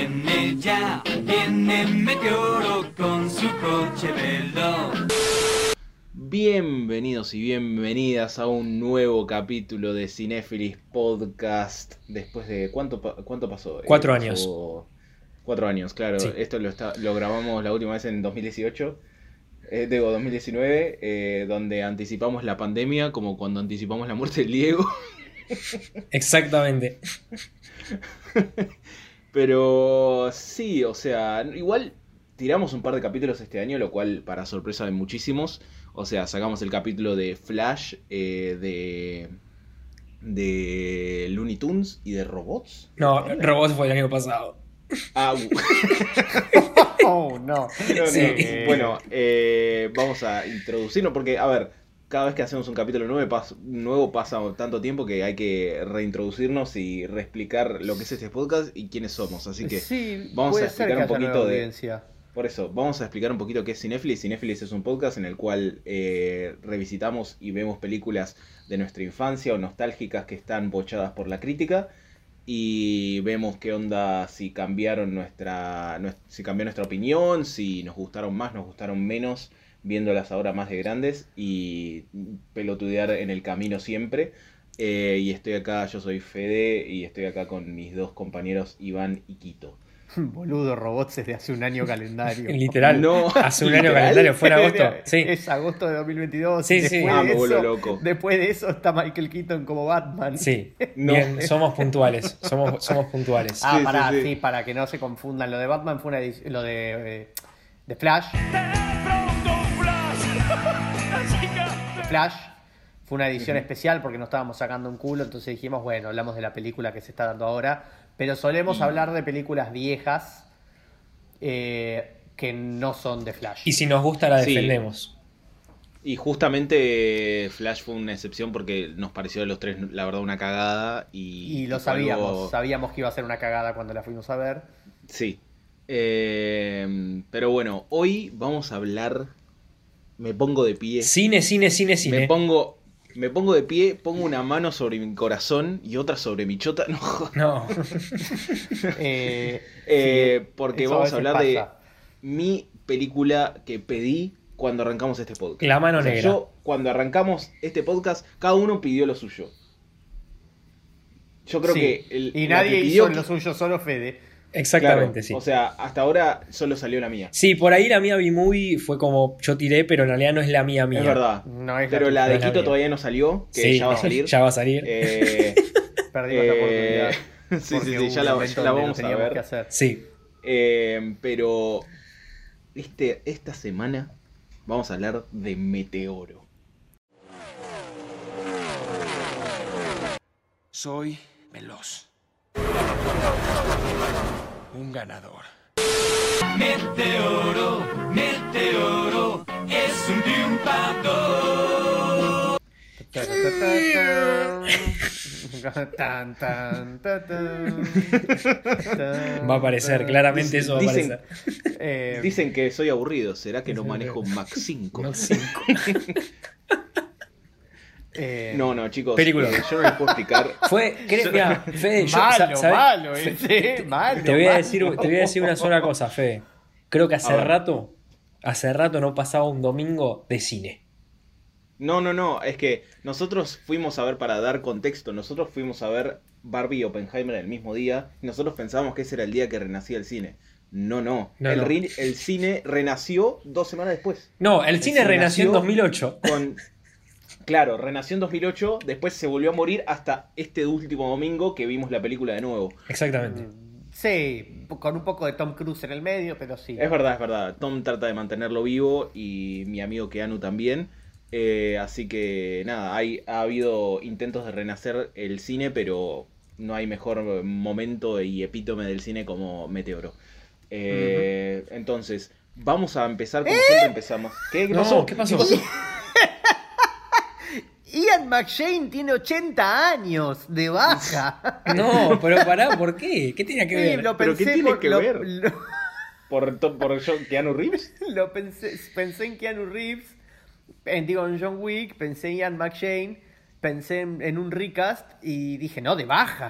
viene Meteoro con su coche veloz. Bienvenidos y bienvenidas a un nuevo capítulo de Cinéfilis Podcast. Después de... ¿Cuánto pasó? 4 años. 4 años, claro. Sí. Esto lo grabamos la última vez en 2018. 2019, donde anticipamos la pandemia, como cuando anticipamos la muerte del Diego. Exactamente. Pero sí, o sea, igual tiramos un par de capítulos este año, lo cual para sorpresa de muchísimos. O sea, sacamos el capítulo de Flash, de Looney Tunes y de robots. No, Robots fue el año pasado. Ah, Oh, no. Sí. Bueno, vamos a introducirnos porque, a ver, cada vez que hacemos un capítulo nuevo pasa tanto tiempo que hay que reintroducirnos y reexplicar lo que es este podcast y quiénes somos. Así que Sí, vamos puede a ser explicar que un haya poquito nueva de... audiencia. Por eso, vamos a explicar un poquito qué es Cinéfilis. Cinéfilis es un podcast en el cual revisitamos y vemos películas de nuestra infancia o nostálgicas que están bochadas por la crítica. Y vemos qué onda, si cambió nuestra opinión, si nos gustaron más, nos gustaron menos, viéndolas ahora más de grandes y pelotudear en el camino siempre. Y estoy acá, yo soy Fede y estoy acá con mis dos compañeros Iván y Quito. Boludo, robots es de hace un año calendario. Literal. No, Hace un año literal. calendario, fue en agosto. Sí. Es agosto de 2022. Sí, sí. Ah, me vuelvo loco. Después de eso está Michael Keaton como Batman. Sí. No. Bien, somos puntuales. Somos puntuales. Ah, Sí, pará, sí, sí, sí. para que no se confundan. Lo de Batman fue una edición. Lo de Flash. Flash fue una edición especial porque no estábamos sacando un culo. Entonces dijimos, bueno, hablamos de la película que se está dando ahora. Pero solemos hablar de películas viejas que no son de Flash. Y si nos gusta, la Sí. defendemos. Y justamente Flash fue una excepción porque nos pareció a los tres, la verdad, una cagada. Y lo fue sabíamos. algo- Sabíamos que iba a ser una cagada cuando la fuimos a ver. Sí. Pero bueno, hoy vamos a hablar. Me pongo de pie. Cine. Me pongo de pie, pongo una mano sobre mi corazón y otra sobre mi chota. No, No. porque eso vamos a veces hablar de pasa. mi película que pedí cuando arrancamos este podcast. La mano O sea, negra. yo, cuando arrancamos este podcast, cada uno pidió lo suyo. Yo creo Sí. que Y la nadie que hizo pidió lo suyo, solo Fede. Exactamente, claro, sí. O sea, hasta ahora solo salió la mía. Sí, por ahí la mía B-Movie fue como yo tiré, pero en realidad no es la mía. Es verdad. No es Pero la de no es la Quito mía. todavía no salió, que Sí, ya va a salir. Ya va a salir. Perdimos la oportunidad. Sí, porque sí, hubo ya un la momento donde lo vamos a teníamos que ver. hacer. Sí. Pero esta semana vamos a hablar de Meteoro. Soy veloz. Un ganador. Meteoro, Meteoro, es un triunfador. Tan, tan, tan, tan. Va a aparecer, claramente eso va a Dicen- aparecer. Dicen que soy aburrido, ¿será que no manejo un Mac 5? No, 5. No, chicos, Película. yo no les puedo explicar. Mirá, Fede, yo, Malo, ¿sabés? malo ese, malo. Te voy a malo. decir una sola cosa, Fede. Creo que A ver. hace rato no pasaba un domingo de cine. No, es que nosotros fuimos a ver, para dar contexto, nosotros fuimos a ver Barbie y Oppenheimer el mismo día, y nosotros pensábamos que ese era el día que renacía el cine. No. No. El cine renació 2 semanas después. No, el cine renació en 2008. Claro, renació en 2008, después se volvió a morir hasta este último domingo que vimos la película de nuevo. Exactamente. Sí, con un poco de Tom Cruise en el medio, pero sí. Es verdad. Tom trata de mantenerlo vivo y mi amigo Keanu también. Así que nada, ha habido intentos de renacer el cine, pero no hay mejor momento y epítome del cine como Meteoro. Entonces, vamos a empezar como siempre empezamos. ¿Qué No, pasó? ¿qué pasó? Ian McShane tiene 80 años de baja. No, pero pará, ¿por qué? ¿Qué tenía que Sí, ver? lo ¿Pero qué pensé tiene que ver? Lo, ¿Por Keanu Reeves? lo pensé en Keanu Reeves, en John Wick, pensé en Ian McShane, pensé en un recast y dije, no, de baja.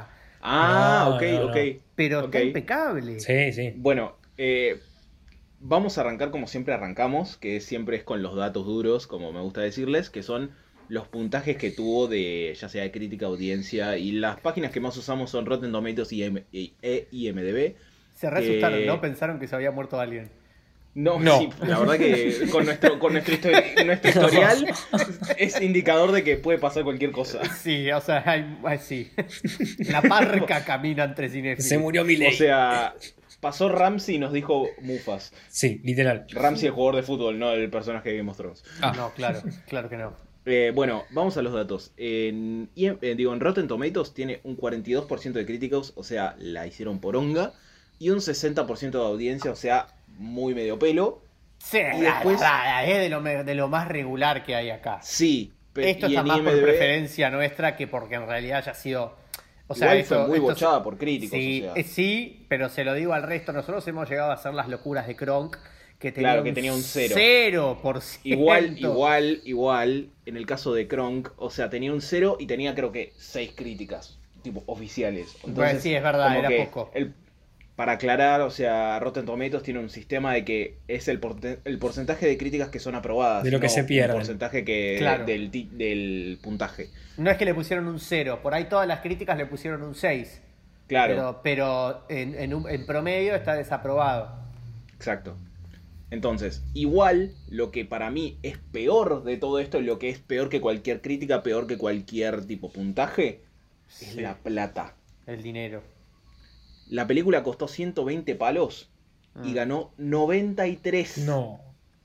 Ah, No, ok, no, no. ok. Pero Ok. está impecable. Sí, sí. Bueno, vamos a arrancar como siempre arrancamos, que siempre es con los datos duros, como me gusta decirles, que son los puntajes que tuvo de ya sea de crítica, audiencia, y las páginas que más usamos son Rotten Tomatoes y IMDb. Se re asustaron, ¿no? Pensaron que se había muerto alguien. No, No. sí, la verdad que nuestro historial es indicador de que puede pasar cualquier cosa. Sí, o sea, sí. La parca camina entre cinéfilos. Se murió O Milei. sea, pasó Ramsey y nos dijo Mufas. Sí, literal. Ramsey, el jugador de fútbol, no el personaje de Game of Thrones. No, claro que no. Bueno, vamos a los datos. En Rotten Tomatoes tiene un 42% de críticos, o sea, la hicieron poronga, y un 60% de audiencia, o sea, muy medio pelo. Sí, Y después- es de lo más regular que hay acá. Sí, Esto y está en más por IMDb preferencia nuestra que porque en realidad haya sido... O sea, igual fue muy esto- bochada por críticos. Sí, o sea. sí, pero se lo digo al resto. Nosotros hemos llegado a hacer las locuras de Kronk, que tenía, Claro, que tenía un cero. 0%. Igual, en el caso de Kronk, o sea, tenía un 0 y tenía creo que 6 críticas, tipo, oficiales. Pues sí, es verdad, como era que poco. para aclarar, o sea, Rotten Tomatoes tiene un sistema de que es el porcentaje de críticas que son aprobadas. De lo que no se pierden. El porcentaje que Claro. del puntaje. No es que le pusieron un 0, por ahí todas las críticas le pusieron un 6. Claro, Pero en promedio está desaprobado. exacto. Entonces, igual, lo que para mí es peor de todo esto, lo que es peor que cualquier crítica, peor que cualquier tipo puntaje, es Sí. la plata. El dinero. La película costó 120 palos y ganó 93. No.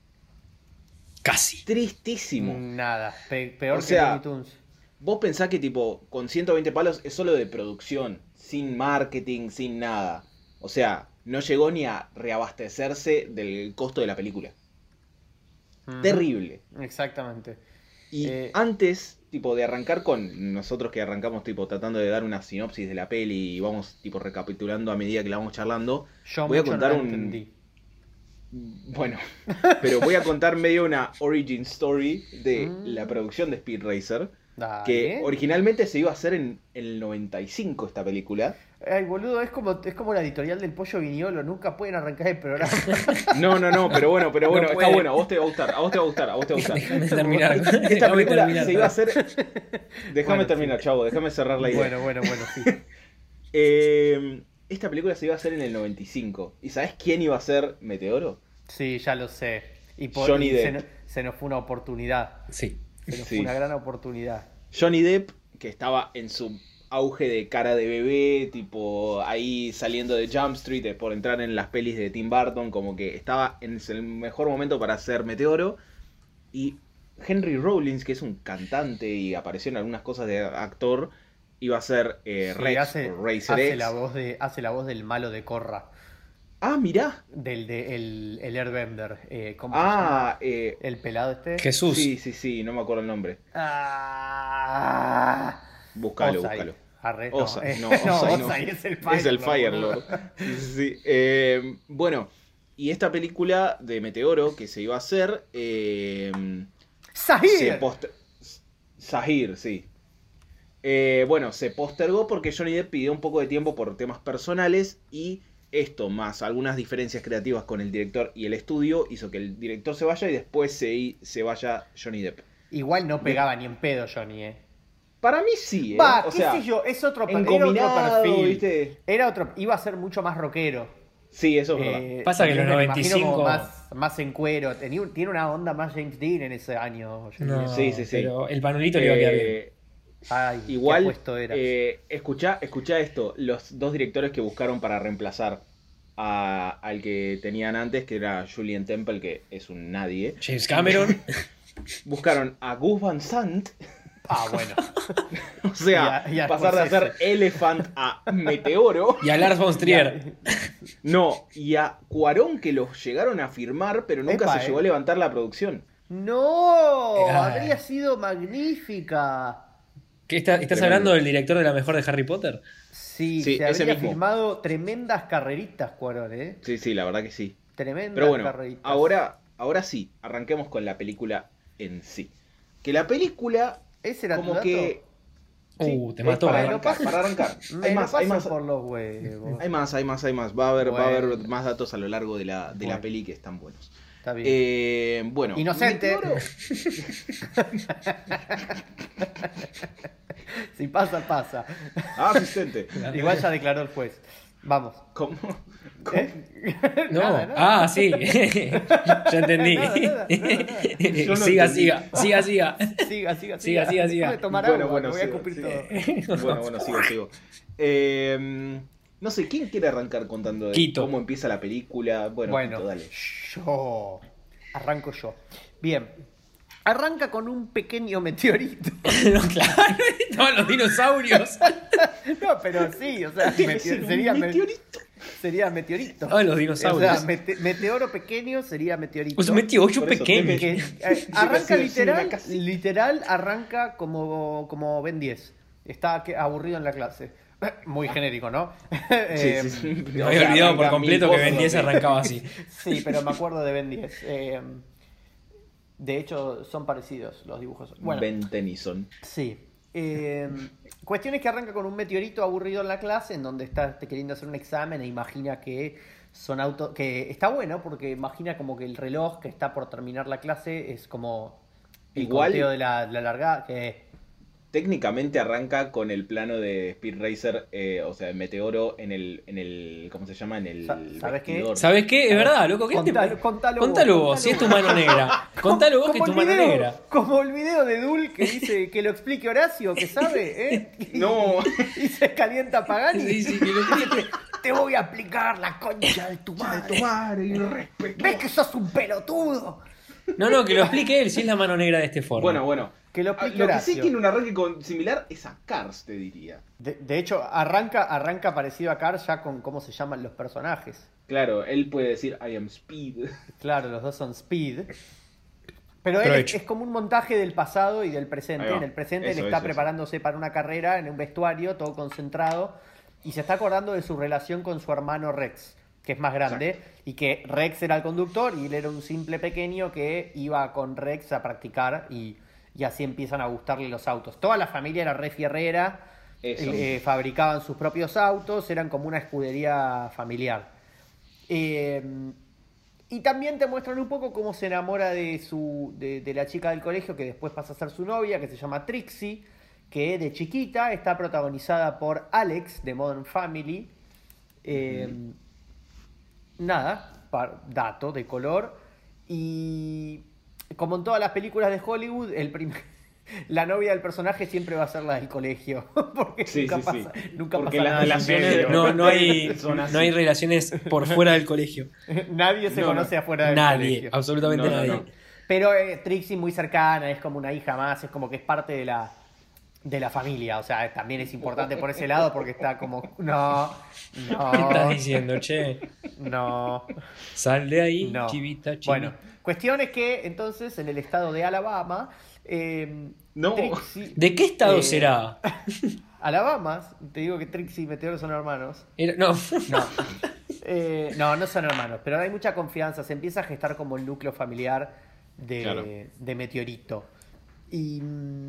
Casi. Tristísimo. Nada, peor O que sea, Looney Tunes. Vos pensás que tipo, con 120 palos es solo de producción, sin marketing, sin nada. O sea, no llegó ni a reabastecerse del costo de la película. Ujú. Terrible. Exactamente. Y Eh, antes, tipo, de arrancar con nosotros que arrancamos, tipo, tratando de dar una sinopsis de la peli y vamos, tipo, recapitulando a medida que la vamos charlando, Yo voy a mucho contar no la un... entendí. Bueno, pero voy a contar medio una origin story de Mm. la producción de Speed Racer, Dale. que originalmente se iba a hacer en el 95 esta película. Ay, boludo, es como la editorial del Pollo Viñolo, nunca pueden arrancar el programa. No, pero bueno, No está puede. bueno, a vos te va a gustar, a vos te va a gustar, a vos te va a gustar. Déjame terminar. Esta Déjame película terminar. se iba a hacer... Déjame Bueno, terminar, sí. chavo, déjame cerrar la idea. Bueno, sí. Esta película se iba a hacer en el 95. ¿Y sabés quién iba a ser Meteoro? Sí, ya lo sé. Y Johnny y Depp. se nos fue una oportunidad. Sí. Se nos Sí. fue una gran oportunidad. Johnny Depp, que estaba en su auge de cara de bebé, tipo ahí saliendo de Jump Street por entrar en las pelis de Tim Burton, como que estaba en el mejor momento para ser Meteoro. Y Henry Rollins, que es un cantante y apareció en algunas cosas de actor, iba a ser Sí, Rex hace, o Racer hace X. hace la voz del malo de Korra. Ah, mirá. El Airbender. ¿Cómo se llama? Ah, El pelado este. Jesús. sí, no me acuerdo el nombre. Ah, Búscalo. Arre, Ozai, no, Ozai no. Ozai es el Es el Firelord. Firelord. Sí. Bueno, y esta película de Meteoro que se iba a hacer. ¡Zahir! Zahir, sí. Bueno, se postergó porque Johnny Depp pidió un poco de tiempo por temas personales y esto, más algunas diferencias creativas con el director y el estudio, hizo que el director se vaya y después se vaya Johnny Depp. Igual no pegaba ni en pedo Johnny, Para mí sí, Va, o qué sea, sé yo, era otro engominado, perfil. ¿viste? Iba a ser mucho más rockero. Sí, eso es verdad. Pasa que yo los me lo imagino 95 como más en cuero. Tiene una onda más James Dean en ese año. Johnny No, Depp. Sí. pero el panulito le iba a quedar bien. Ay, Igual, qué apuesto eras. escuchá esto, los dos directores que buscaron para reemplazar al que tenían antes, que era Julian Temple, que es un nadie, James Cameron. buscaron a Gus Van Sant, Bueno. o sea, Y a pasar de hacer Scorsese. Elephant a Meteoro, Y a Lars von Trier. no, y a Cuarón, que los llegaron a firmar, pero nunca Epa, se llegó a levantar la producción. ¡No! Ay. Habría sido magnífica. ¿Qué ¿Estás Tremendo. hablando del director de la mejor de Harry Potter? Sí, Sí, se ese habría mismo. filmado tremendas carreritas, Cuarón, ¿eh? Sí, la verdad que sí. Tremendas Pero bueno, carreritas. ahora sí, arranquemos con la película en sí. Que la película ¿Ese era tu como dato? que Te mató, para eh. arrancar, para arrancar. Me Hay lo más, hay paso más. por los huevos. Hay más. Va a haber Bueno. más datos a lo largo de la Bueno. peli que están buenos. Está bien. Bueno. Inocente. Meteoro. Si pasa, pasa. Asistente. Igual ya declaró el juez. Vamos. ¿Cómo? No. Nada, nada. Ah, sí. Ya entendí. Nada. Yo no Siga. Siga. Siga. Déjame tomar Bueno, agua, bueno, me voy a sigo, escupir sigo. todo. Bueno, sigo. No sé, ¿quién quiere arrancar contando de Quito. cómo empieza la película? Bueno, Quito, dale. yo. Arranco yo. Bien. Arranca con un pequeño meteorito. No, claro. Estaban los dinosaurios. No, pero sí, o sea, sería meteorito. Sería meteorito. Ah, los dinosaurios. O sea, meteoro pequeño sería meteorito. Pues metió 8 Por eso, pequeños. Que, arranca sí, sí, una casa. literal arranca como Ben 10. Está aburrido en la clase. Muy genérico, ¿no? Sí. Me había olvidado por completo que Ben 10 arrancaba. arrancaba así. Sí, pero me acuerdo de Ben 10. De hecho, son parecidos los dibujos. Bueno, Ben Tennyson. sí. Cuestión es que arranca con un meteorito aburrido en la clase, en donde está queriendo hacer un examen e imagina que son autos. Que está bueno porque imagina como que el reloj que está por terminar la clase es como el Igual- conteo de la largada. Que Técnicamente arranca con el plano de Speed Racer, o sea, el meteoro en el ¿cómo se llama? En el ¿Sabes qué? vestidor. ¿Sabes qué? Es verdad, loco. ¿Qué Contalo vos, si es tu mano negra. Contalo vos que es tu mano negra. Como el video de Dul que dice que lo explique Horacio, que sabe, ¿eh? No. Y se calienta Pagani. Sí, que lo Te voy a aplicar la concha de tu madre. Madre, irrespetuoso. ¿Ves que sos un pelotudo? No, que lo explique él, si es la mano negra de este forma. Bueno. Que lo explique Lo que Horacio. sí tiene un arranque similar es a Cars, te diría. De hecho, arranca parecido a Cars ya con cómo se llaman los personajes. Claro, él puede decir I am Speed. Claro, los dos son Speed. Pero él Aprovecho. es como un montaje del pasado y del presente. Ahí va. En el presente Eso, él está eso. preparándose para una carrera en un vestuario, todo concentrado, y se está acordando de su relación con su hermano Rex, que es más grande, y que Rex era el conductor y él era un simple pequeño que iba con Rex a practicar y así empiezan a gustarle los autos. Toda la familia era re fierrera, Eso. fabricaban sus propios autos, eran como una escudería familiar. Y también te muestran un poco cómo se enamora de la chica del colegio que después pasa a ser su novia, que se llama Trixie, que de chiquita está protagonizada por Alex de Modern Family. Nada, dato de color. Y como en todas las películas de Hollywood, la novia del personaje siempre va a ser la del colegio. Porque Sí, nunca sí, pasa, sí. nunca Porque pasa las nada. relaciones- No hay relaciones por fuera del colegio. Nadie se No, conoce afuera del Nadie, colegio. absolutamente No, no, nadie. no. Pero Trixie muy cercana, es como una hija más, es como que es parte de la familia. O sea, también es importante por ese lado porque está como... No, ¿Qué estás diciendo, che? no. Sal de ahí, No. chivita. Bueno, cuestión es que entonces en el estado de Alabama, No. Trixie, ¿De qué estado será? Alabama, te digo que Trixie y Meteoro son hermanos. No. No son hermanos, pero hay mucha confianza. Se empieza a gestar como el núcleo familiar Claro. de Meteorito. Y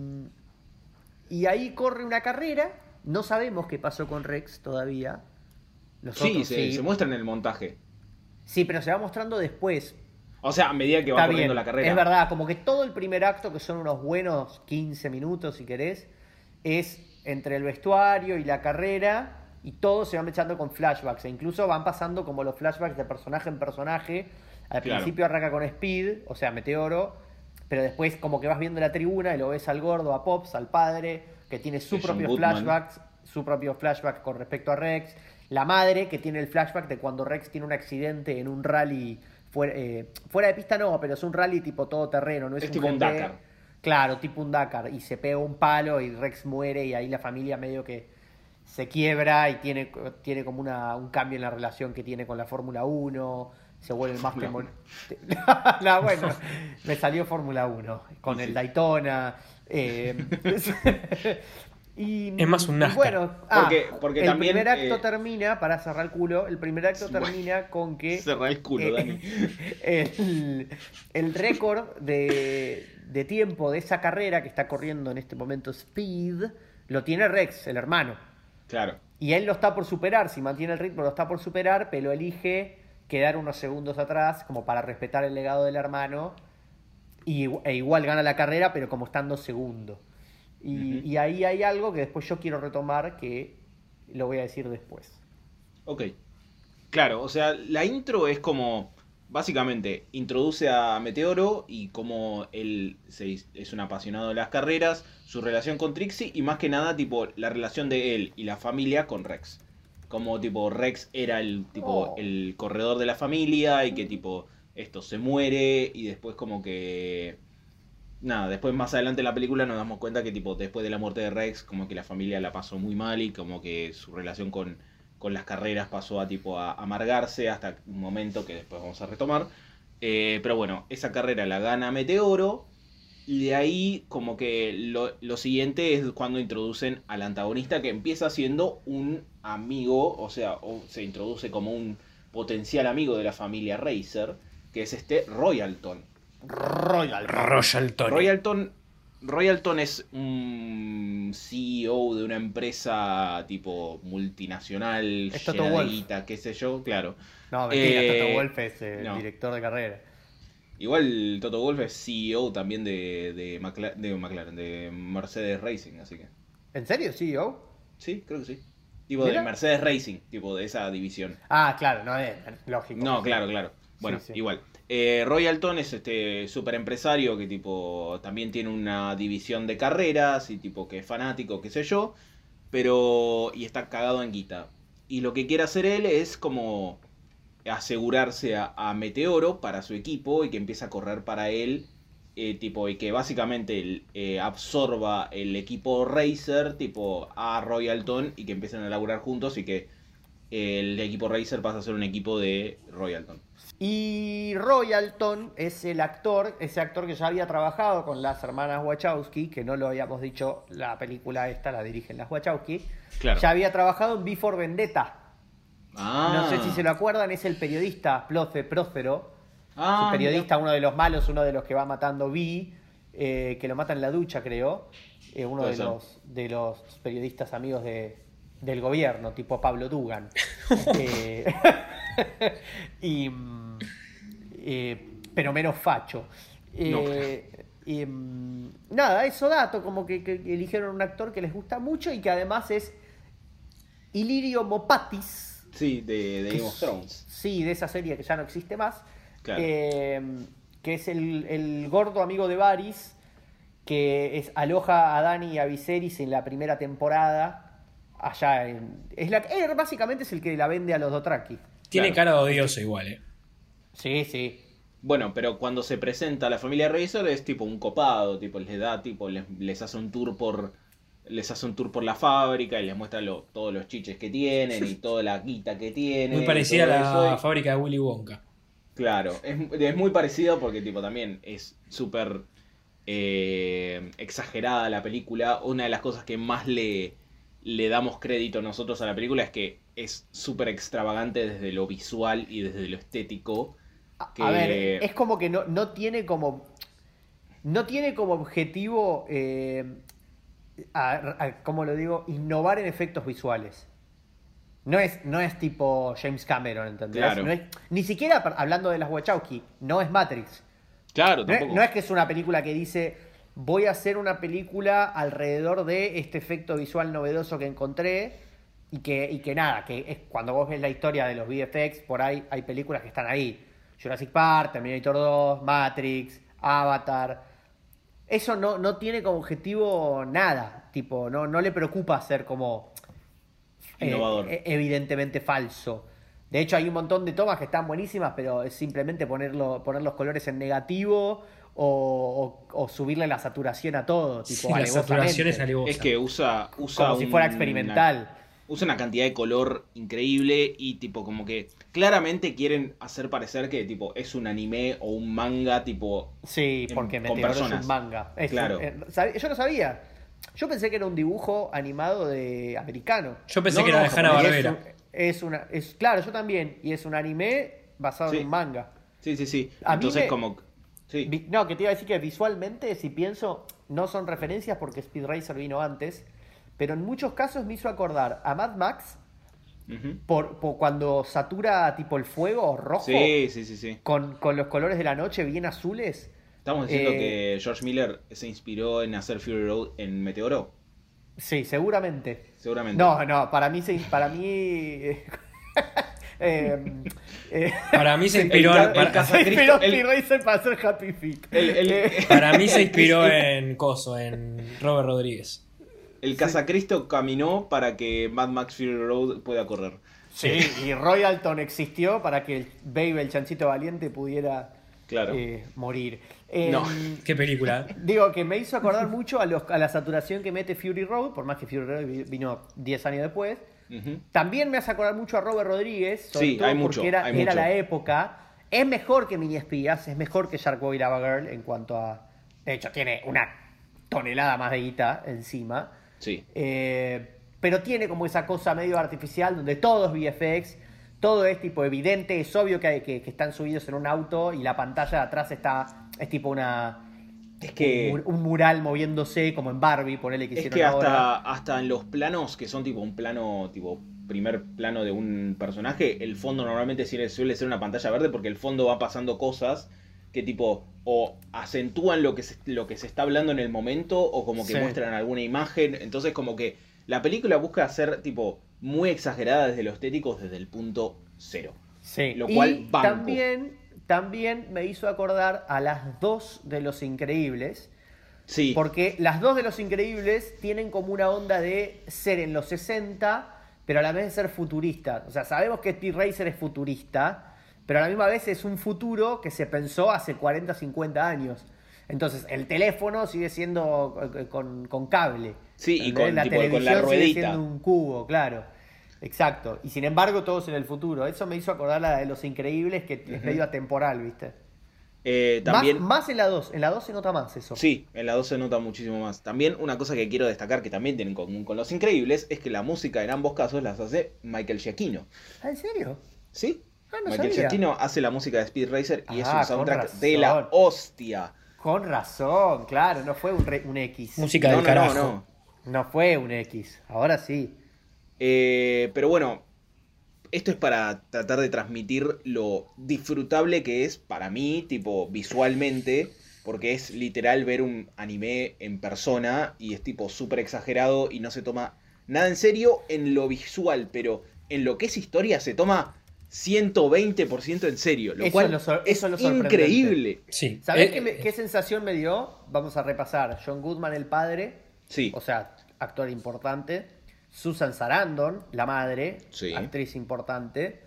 ahí corre una carrera. No sabemos qué pasó con Rex todavía. Nosotros Se muestra en el montaje. Sí, pero se va mostrando después. O sea, a medida que va Está corriendo bien, la carrera. es verdad, como que todo el primer acto, que son unos buenos 15 minutos si querés, es entre el vestuario y la carrera, y todo se va echando con flashbacks, e incluso van pasando como los flashbacks de personaje en personaje. Al Claro. principio arranca con Speed, o sea, Meteoro, pero después como que vas viendo la tribuna y lo ves al gordo, a Pops, al padre, que tiene su De John propio Goodman. flashback con respecto a Rex, la madre que tiene el flashback de cuando Rex tiene un accidente en un rally fuera de pista, no, pero es un rally tipo todoterreno, no es Es tipo un GP. Dakar. Claro, tipo un Dakar, y se pega un palo y Rex muere y ahí la familia medio que se quiebra y tiene como un cambio en la relación que tiene con la Fórmula 1, se vuelve más temor. No, bueno, me salió Fórmula 1 con el Daytona. Y, Es más un y NASCAR. bueno, Porque el también, primer acto termina, para cerrar el culo, el primer acto Bueno, termina con que cerrá el culo, Dani. el récord de tiempo de esa carrera que está corriendo en este momento Speed lo tiene Rex, el hermano. Claro. Y él lo está por superar, si mantiene el ritmo lo está por superar, pero elige quedar unos segundos atrás como para respetar el legado del hermano e igual gana la carrera, pero como estando segundo. Y ahí hay algo que después yo quiero retomar, que lo voy a decir después. Ok. Claro, o sea, la intro es como, básicamente, introduce a Meteoro y como él es un apasionado de las carreras, su relación con Trixie y más que nada, tipo, la relación de él y la familia con Rex. Como, tipo, Rex era el corredor de la familia y que, tipo, esto se muere y después como que... Nada, después más adelante en la película nos damos cuenta que, tipo, después de la muerte de Rex, como que la familia la pasó muy mal y como que su relación con las carreras pasó a tipo a amargarse hasta un momento que después vamos a retomar. Pero bueno, esa carrera la gana Meteoro. Y de ahí como que lo siguiente es cuando introducen al antagonista, que empieza siendo un amigo, o sea, se introduce como un potencial amigo de la familia Racer, que es Royalton. Royalton es un CEO de una empresa tipo multinacional, Es Toto llena de Wolff. guita, qué sé yo, claro. No, mentira, Toto Wolff es no. director de carrera. Igual Toto Wolff es CEO también de Mercedes Racing, así que... ¿En serio, CEO? Sí, creo que sí. Tipo ¿Mira? de Mercedes Racing, tipo de esa división. Ah, claro, no es lógico. No, claro. Bueno, Sí. igual. Royalton es super empresario que tipo también tiene una división de carreras y tipo que es fanático, qué sé yo, pero y está cagado en guita. Y lo que quiere hacer él es como asegurarse a Meteoro para su equipo y que empiece a correr para él, tipo, y que básicamente absorba el equipo Racer tipo a Royalton y que empiecen a laburar juntos y que el equipo Racer pasa a ser un equipo de Royalton. Y Royalton es ese actor que ya había trabajado con las hermanas Wachowski, que no lo habíamos dicho, la película esta la dirigen las Wachowski. Claro. Ya había trabajado en V for Vendetta. Ah. No sé si se lo acuerdan, es el periodista Próspero. Ah, Es el periodista, mira. uno de los malos, uno de los que va matando V, que lo mata en la ducha, creo. Uno Puede de los periodistas amigos del gobierno, tipo Pablo Dugan. Pero menos facho. No. Nada, eso dato, como que eligieron un actor que les gusta mucho y que además es Ilirio Mopatis. Sí, de Game of Thrones. Sí, de esa serie que ya no existe más. Claro. Que es el gordo amigo de Varys, que aloja a Dany y a Viserys en la primera temporada. Allá básicamente es el que la vende a los Dothraki. Tiene cara de odioso igual, Sí. Bueno, pero cuando se presenta a la familia Racer es tipo un copado, tipo les da, tipo les hace un tour por la fábrica y les muestra todos los chiches que tienen y toda la guita que tienen. Muy parecida a todo la eso, fábrica de Willy Wonka. Claro, es muy parecido porque tipo también es súper exagerada la película. Una de las cosas que más le damos crédito nosotros a la película es que es súper extravagante desde lo visual y desde lo estético. A ver, es como que no tiene como objetivo, ¿cómo lo digo? Innovar en efectos visuales. No es tipo James Cameron, ¿entendés? Claro. Ni siquiera, hablando de las Wachowski, no es Matrix. Claro, tampoco. No es que es una película que dice, voy a hacer una película alrededor de este efecto visual novedoso que encontré y que nada, que es cuando vos ves la historia de los VFX, por ahí hay películas que están ahí. Jurassic Park, Terminator 2, Matrix, Avatar. Eso no tiene como objetivo nada, tipo, no le preocupa ser como innovador. Evidentemente falso. De hecho, hay un montón de tomas que están buenísimas, pero es simplemente poner los colores en negativo o subirle la saturación a todo. Tipo, Sí, la saturación es alevosa. Es que usa como si fuera experimental. Usa una cantidad de color increíble y tipo como que claramente quieren hacer parecer que tipo es un anime o un manga tipo Sí, porque con Meteoro es personas. un manga. Claro. Yo no sabía. Yo pensé que era un dibujo animado de americano. Yo pensé No, que era no, de Hanna-Barbera. Claro, yo también. Y es un anime basado Sí. en un manga. Sí. A mí Entonces me- como sí. No, que te iba a decir que visualmente, si pienso, no son referencias porque Speed Racer vino antes, pero en muchos casos me hizo acordar a Mad Max Ujú. por cuando satura tipo el fuego rojo Sí. con los colores de la noche bien azules. Estamos diciendo que George Miller se inspiró en hacer Fury Road en Meteoro. Sí, seguramente. Seguramente. No, para mí Para mí se inspiró se inspiró Speed Racer para hacer Happy Feet. para mí se inspiró en Robert Rodríguez. El Cazacristo caminó para que Mad Max Fury Road pueda correr. Sí, y Royalton existió para que el Babe, el chanchito valiente, pudiera Claro. morir. No. Qué película. Digo que me hizo acordar mucho a la saturación que mete Fury Road, por más que Fury Road vino 10 años después. Ujú. También me hace acordar mucho a Robert Rodríguez, sobre Sí, todo hay mucho, porque era hay mucho. la época. Es mejor que Mini Espías, es mejor que Shark Boy Lava Girl en cuanto a... De hecho, tiene una tonelada más de guita encima. Sí. Pero tiene como esa cosa medio artificial donde todo es VFX, todo es tipo evidente, es obvio que están subidos en un auto y la pantalla de atrás es tipo Es que... un mural moviéndose como en Barbie, ponele que Es hicieron que ahora. hasta en los planos que son tipo un plano, tipo primer plano de un personaje, el fondo normalmente suele ser una pantalla verde porque el fondo va pasando cosas que tipo o acentúan lo que se está hablando en el momento o como que Sí. muestran alguna imagen. Entonces como que la película busca ser tipo muy exagerada desde lo estético desde el punto cero. Sí. Lo cual y banco. también me hizo acordar a las dos de Los Increíbles. Sí. Porque las dos de Los Increíbles tienen como una onda de ser en los 60, pero a la vez de ser futurista. O sea, sabemos que Speed Racer es futurista, pero a la misma vez es un futuro que se pensó hace 40, 50 años. Entonces, el teléfono sigue siendo con cable. Sí, y ¿Entendés? con la tipo, con televisión la sigue ruedita. siendo un cubo, claro. Exacto. Y sin embargo, todos en el futuro. Eso me hizo acordar la de Los Increíbles, que es medio atemporal, ¿viste? También... Más en la 2. En la 2 se nota más eso. Sí, en la 2 se nota muchísimo más. También una cosa que quiero destacar que también tienen en común con Los Increíbles es que la música en ambos casos las hace Michael Giacchino. ¿Ah, en serio? ¿Sí? Ah, no Michael sabía. Giacchino hace la música de Speed Racer y es Ah, un soundtrack con de la razón. hostia. Con razón, claro, no fue un X. Música del carajo. No. No fue un X, ahora sí. Pero bueno, esto es para tratar de transmitir lo disfrutable que es para mí, tipo visualmente, porque es literal ver un anime en persona y es tipo súper exagerado y no se toma nada en serio en lo visual, pero en lo que es historia se toma 120% en serio, lo Eso cual es lo es sorprendente. increíble. Sí. ¿Sabés qué sensación me dio? Vamos a repasar. John Goodman, el padre, Sí, o sea, actor importante. Susan Sarandon, la madre, Sí. actriz importante.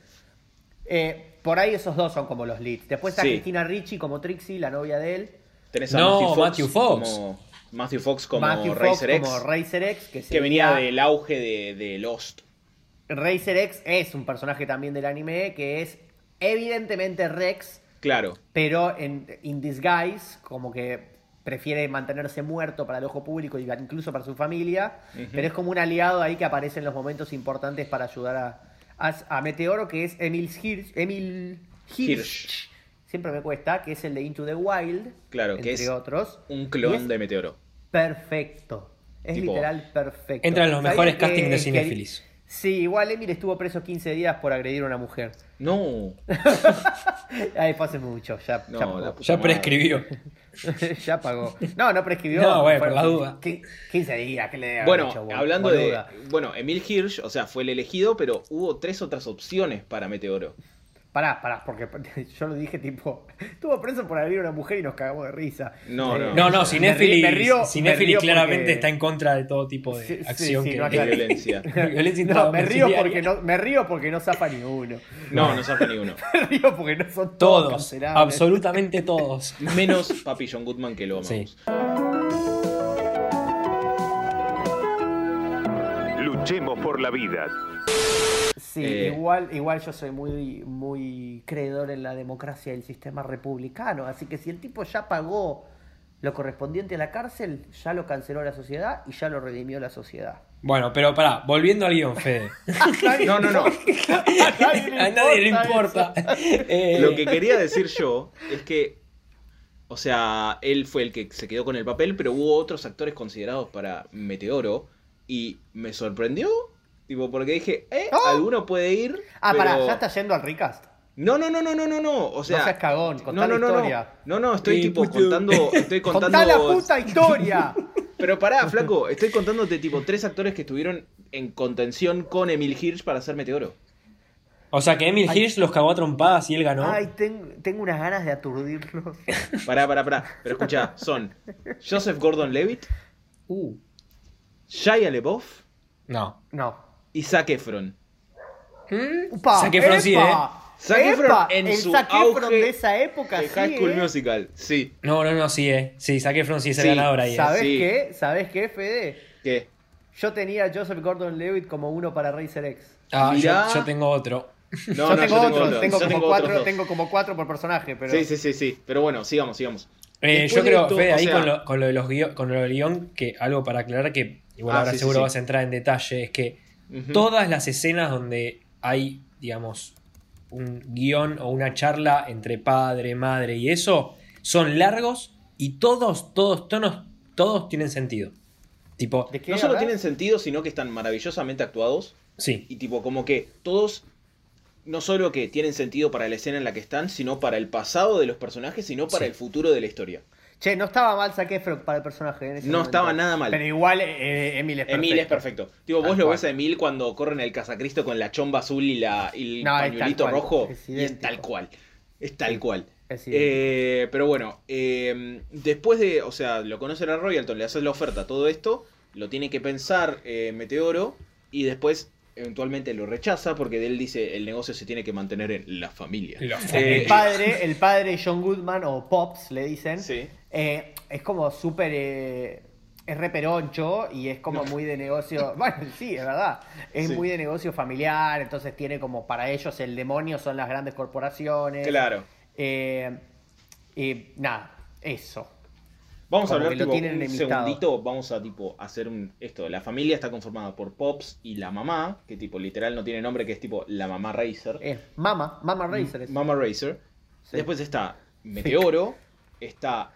Por ahí esos dos son como los leads. Después está Sí. Christina Ricci como Trixie, la novia de él. tenés a No, Matthew Fox como Matthew Fox Racer X, como Racer X, que venía del auge de Lost. Racer X es un personaje también del anime que es evidentemente Rex, Claro. pero in disguise, como que prefiere mantenerse muerto para el ojo público y incluso para su familia, Ujú. pero es como un aliado ahí que aparece en los momentos importantes para ayudar a Meteoro, que es Emil Hirsch. Siempre me cuesta, que es el de Into the Wild, Claro, que entre es otros. un Y clon es de Meteoro. perfecto. Es Tipo, literal perfecto. entra en los ¿Sabías mejores que- castings de que- cinéfilis. Sí, igual Emil estuvo preso 15 días por agredir a una mujer. No. Ay, fue hace mucho, ya, No, ya la pagó. puta Ya madre. prescribió. Ya pagó. No prescribió. No, bueno, Fue por la duda. 15 días, ¿qué le debe haber Bueno, hecho, hablando boluda? de... Bueno, Emil Hirsch, o sea, fue el elegido, pero hubo 3 otras opciones para Meteoro. Pará, porque yo lo dije tipo, estuvo preso por agredir a una mujer y nos cagamos de risa. No. No, me Cinéfilis río claramente porque- está en contra de todo tipo de Sí, sí, acción sí, que no De aclaré. violencia. violencia No, me río intrafamiliar. porque no zafa ni uno. No zafa ni uno. Me río porque no son todos Todos, cancelables. absolutamente todos. Menos Papi John Goodman, que lo amamos. Sí. Luchemos por la vida. Sí, Eh. igual yo soy muy creedor en la democracia y el sistema republicano, así que si el tipo ya pagó lo correspondiente a la cárcel, ya lo canceló la sociedad y ya lo redimió la sociedad. Bueno, pero pará, volviendo al guión, Fede. No. A nadie le importa. Lo que quería decir yo es que, o sea, él fue el que se quedó con el papel, pero hubo otros actores considerados para Meteoro y me sorprendió, tipo, porque dije, ¡Oh! alguno puede ir. Pero... pará, ¿ya está yendo al recast? No, o sea... No seas cagón, contá la historia. No, estoy tipo contando... ¡Contá la puta historia! Pero pará, flaco, estoy contándote tipo 3 actores que estuvieron en contención con Emil Hirsch para hacer Meteoro. O sea que Emil Hirsch los cagó a trompadas y él ganó. Ay, tengo unas ganas de aturdirlos. Pará. Pero escuchá, son Joseph Gordon-Levitt, Shia LaBeouf No. y Zac Efron. Upa, Zac Efron sí, Zac Efron en el su Zac Efron auge de esa época, de sí, High School Musical, sí. No, sí, Sí, Zac Efron sí es el Sí, ganador ahí. ¿Sabés Sí. qué? ¿Sabés qué, Fede? ¿Qué? Yo tenía a Joseph Gordon-Levitt como uno para Racer X. Mirá. Yo tengo otro. Yo tengo otro, tengo Yo como otros dos. tengo como 4 por personaje, pero... Sí. Pero bueno, sigamos. Yo Después de creo, esto, Fede, o ahí sea- con lo de los con lo del guión, que algo para aclarar que igual ahora sí, seguro sí. vas a entrar en detalle, es que Ujú. todas las escenas donde hay, digamos, un guión o una charla entre padre, madre y eso, son largos y todos tienen sentido. Tipo, ¿De qué No solo hablas? tienen sentido, sino que están maravillosamente actuados. sí. Y tipo, como que todos, no solo que tienen sentido para la escena en la que están, sino para el pasado de los personajes, sino para Sí. el futuro de la historia. Che, no estaba mal Zac Efron para el personaje. En ese No momento. estaba nada mal. Pero igual Emil es perfecto. Emil es perfecto. Tipo, vos Tal lo cual. ves a Emil cuando corre en el casacristo con la chomba azul y el No, es tal pañuelito cual, rojo. es Y es idéntico. tal cual. Es tal cual. Es idéntico. Pero bueno, después de, o sea, lo conocen a Royalton, le hacen la oferta, todo esto, lo tiene que pensar Meteoro y después eventualmente lo rechaza porque él dice el negocio se tiene que mantener en la familia. El padre John Goodman, o Pops le dicen, Sí. es como súper... es reperoncho y es como muy de negocio... Bueno, sí, es verdad. Es Sí. muy de negocio familiar, entonces tiene como para ellos el demonio son las grandes corporaciones. Claro. Y nada, eso. Vamos a Como hablar que lo tipo, tienen un enemistado. segundito, vamos a tipo hacer esto. La familia está conformada por Pops y la mamá, que tipo literal no tiene nombre, que es tipo la mamá Racer. Mama Racer es. Mama Racer. Sí. Después está Meteoro, está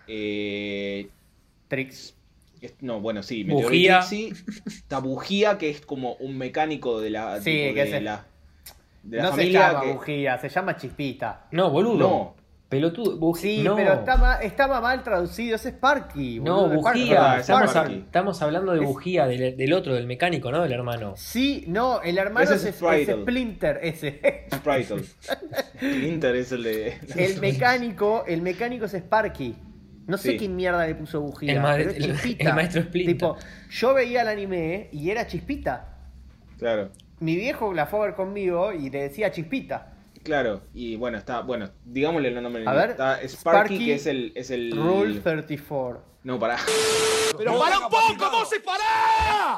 Trix. no, bueno, sí, Meteoro Bujía. y Trixie. Está Bujía, que es como un mecánico de la, Sí, tipo, que de se- la, de la No se familia. llama que- bujía, se llama chispita. No, boludo. No. Pelotudo. Sí, no. pero estaba mal traducido, ese es Sparky. No, boludo, Sparky. bujía. es Sparky. Estamos hablando de Es- bujía, del otro, del mecánico, ¿no? Del hermano. Sí, no, el hermano Ese es, es Spritle. Splinter, ese. Spritle. Splinter es el de. El mecánico es Sparky. No sé Sí. quién mierda le puso bujía, El ma- pero es el- Chispita. el maestro Splinter. Tipo, yo veía el anime y era Chispita. Claro. Mi viejo la fue a ver conmigo y le decía Chispita. Claro, y bueno, está, bueno, digámosle el nombre. A ver, está Sparky, Sparky, que es el. Rule 34. No, pará. ¡Pero para un poco, vos se pará!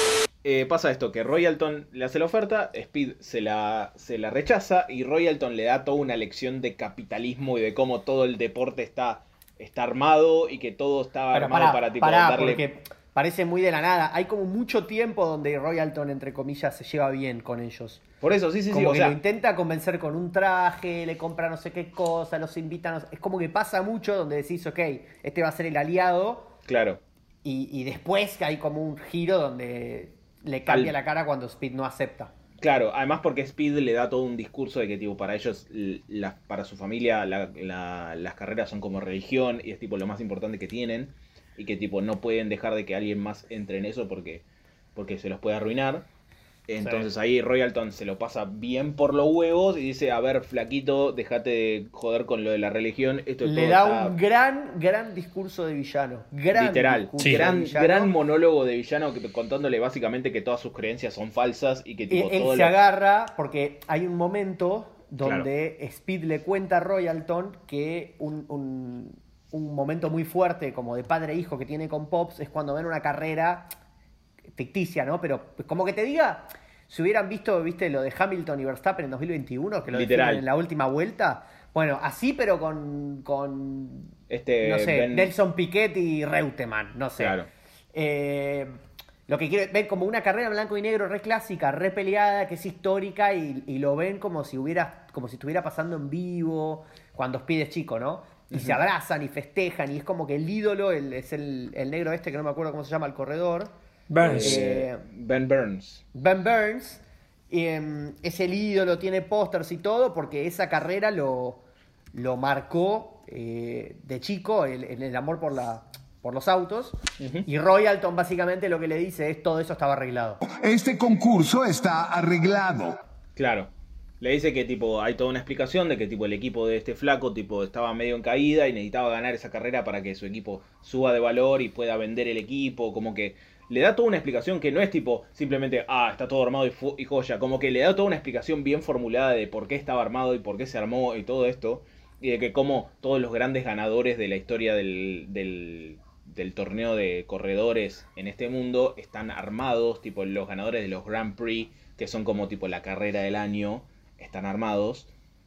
Pasa esto, que Royalton le hace la oferta, Speed se la rechaza y Royalton le da toda una lección de capitalismo y de cómo todo el deporte está armado y que todo está Pero armado para tipo darle... porque parece muy de la nada. Hay como mucho tiempo donde Royalton, entre comillas, se lleva bien con ellos. Por eso, sí, Como o que sea, lo intenta convencer con un traje, le compra no sé qué cosa, los invita. Es como que pasa mucho donde decís, ok, este va a ser el aliado. claro, Y después hay como un giro donde le cambia la cara cuando Speed no acepta. claro, además porque Speed le da todo un discurso de que tipo para ellos, para su familia, las carreras son como religión y es tipo lo más importante que tienen y que tipo no pueden dejar de que alguien más entre en eso porque se los puede arruinar. Entonces ahí Royalton se lo pasa bien por los huevos y dice, a ver, flaquito, déjate de joder con lo de la religión. Esto Le todo da está un gran discurso de villano. literal. Discurso Sí. de villano. Gran monólogo de villano contándole básicamente que todas sus creencias son falsas y que tipo Él todo se agarra porque hay un momento donde Speed le cuenta a Royalton que un momento muy fuerte como de padre e hijo que tiene con Pops es cuando ven una carrera ficticia, ¿no? Pero como que te diga, si hubieran visto, viste, lo de Hamilton y Verstappen en 2021, que lo Literal. definen en la última vuelta, bueno, así pero con no sé, Ben- Nelson Piquet y Reutemann, no sé. Claro. Lo que quiero ven como una carrera en blanco y negro re clásica, re peleada, que es histórica y lo ven como si estuviera pasando en vivo cuando Speed es chico, ¿no? Y se abrazan y festejan y es como que el ídolo es el negro este que no me acuerdo cómo se llama, el corredor. Burns. Ben Burns. Ben Burns. Es el ídolo, tiene pósters y todo, porque esa carrera lo marcó de chico, el amor por los autos. Y Royalton básicamente lo que le dice es: todo eso estaba arreglado. Este concurso está arreglado. Claro. Le dice que tipo hay toda una explicación de que tipo el equipo de este flaco tipo estaba medio en caída y necesitaba ganar esa carrera para que su equipo suba de valor y pueda vender el equipo, como que le da toda una explicación que no es tipo simplemente está todo armado y joya, como que le da toda una explicación bien formulada de por qué estaba armado y por qué se armó y todo esto, y de que como todos los grandes ganadores de la historia del torneo de corredores en este mundo están armados, tipo los ganadores de los Grand Prix, que son como tipo la carrera del año, están armados.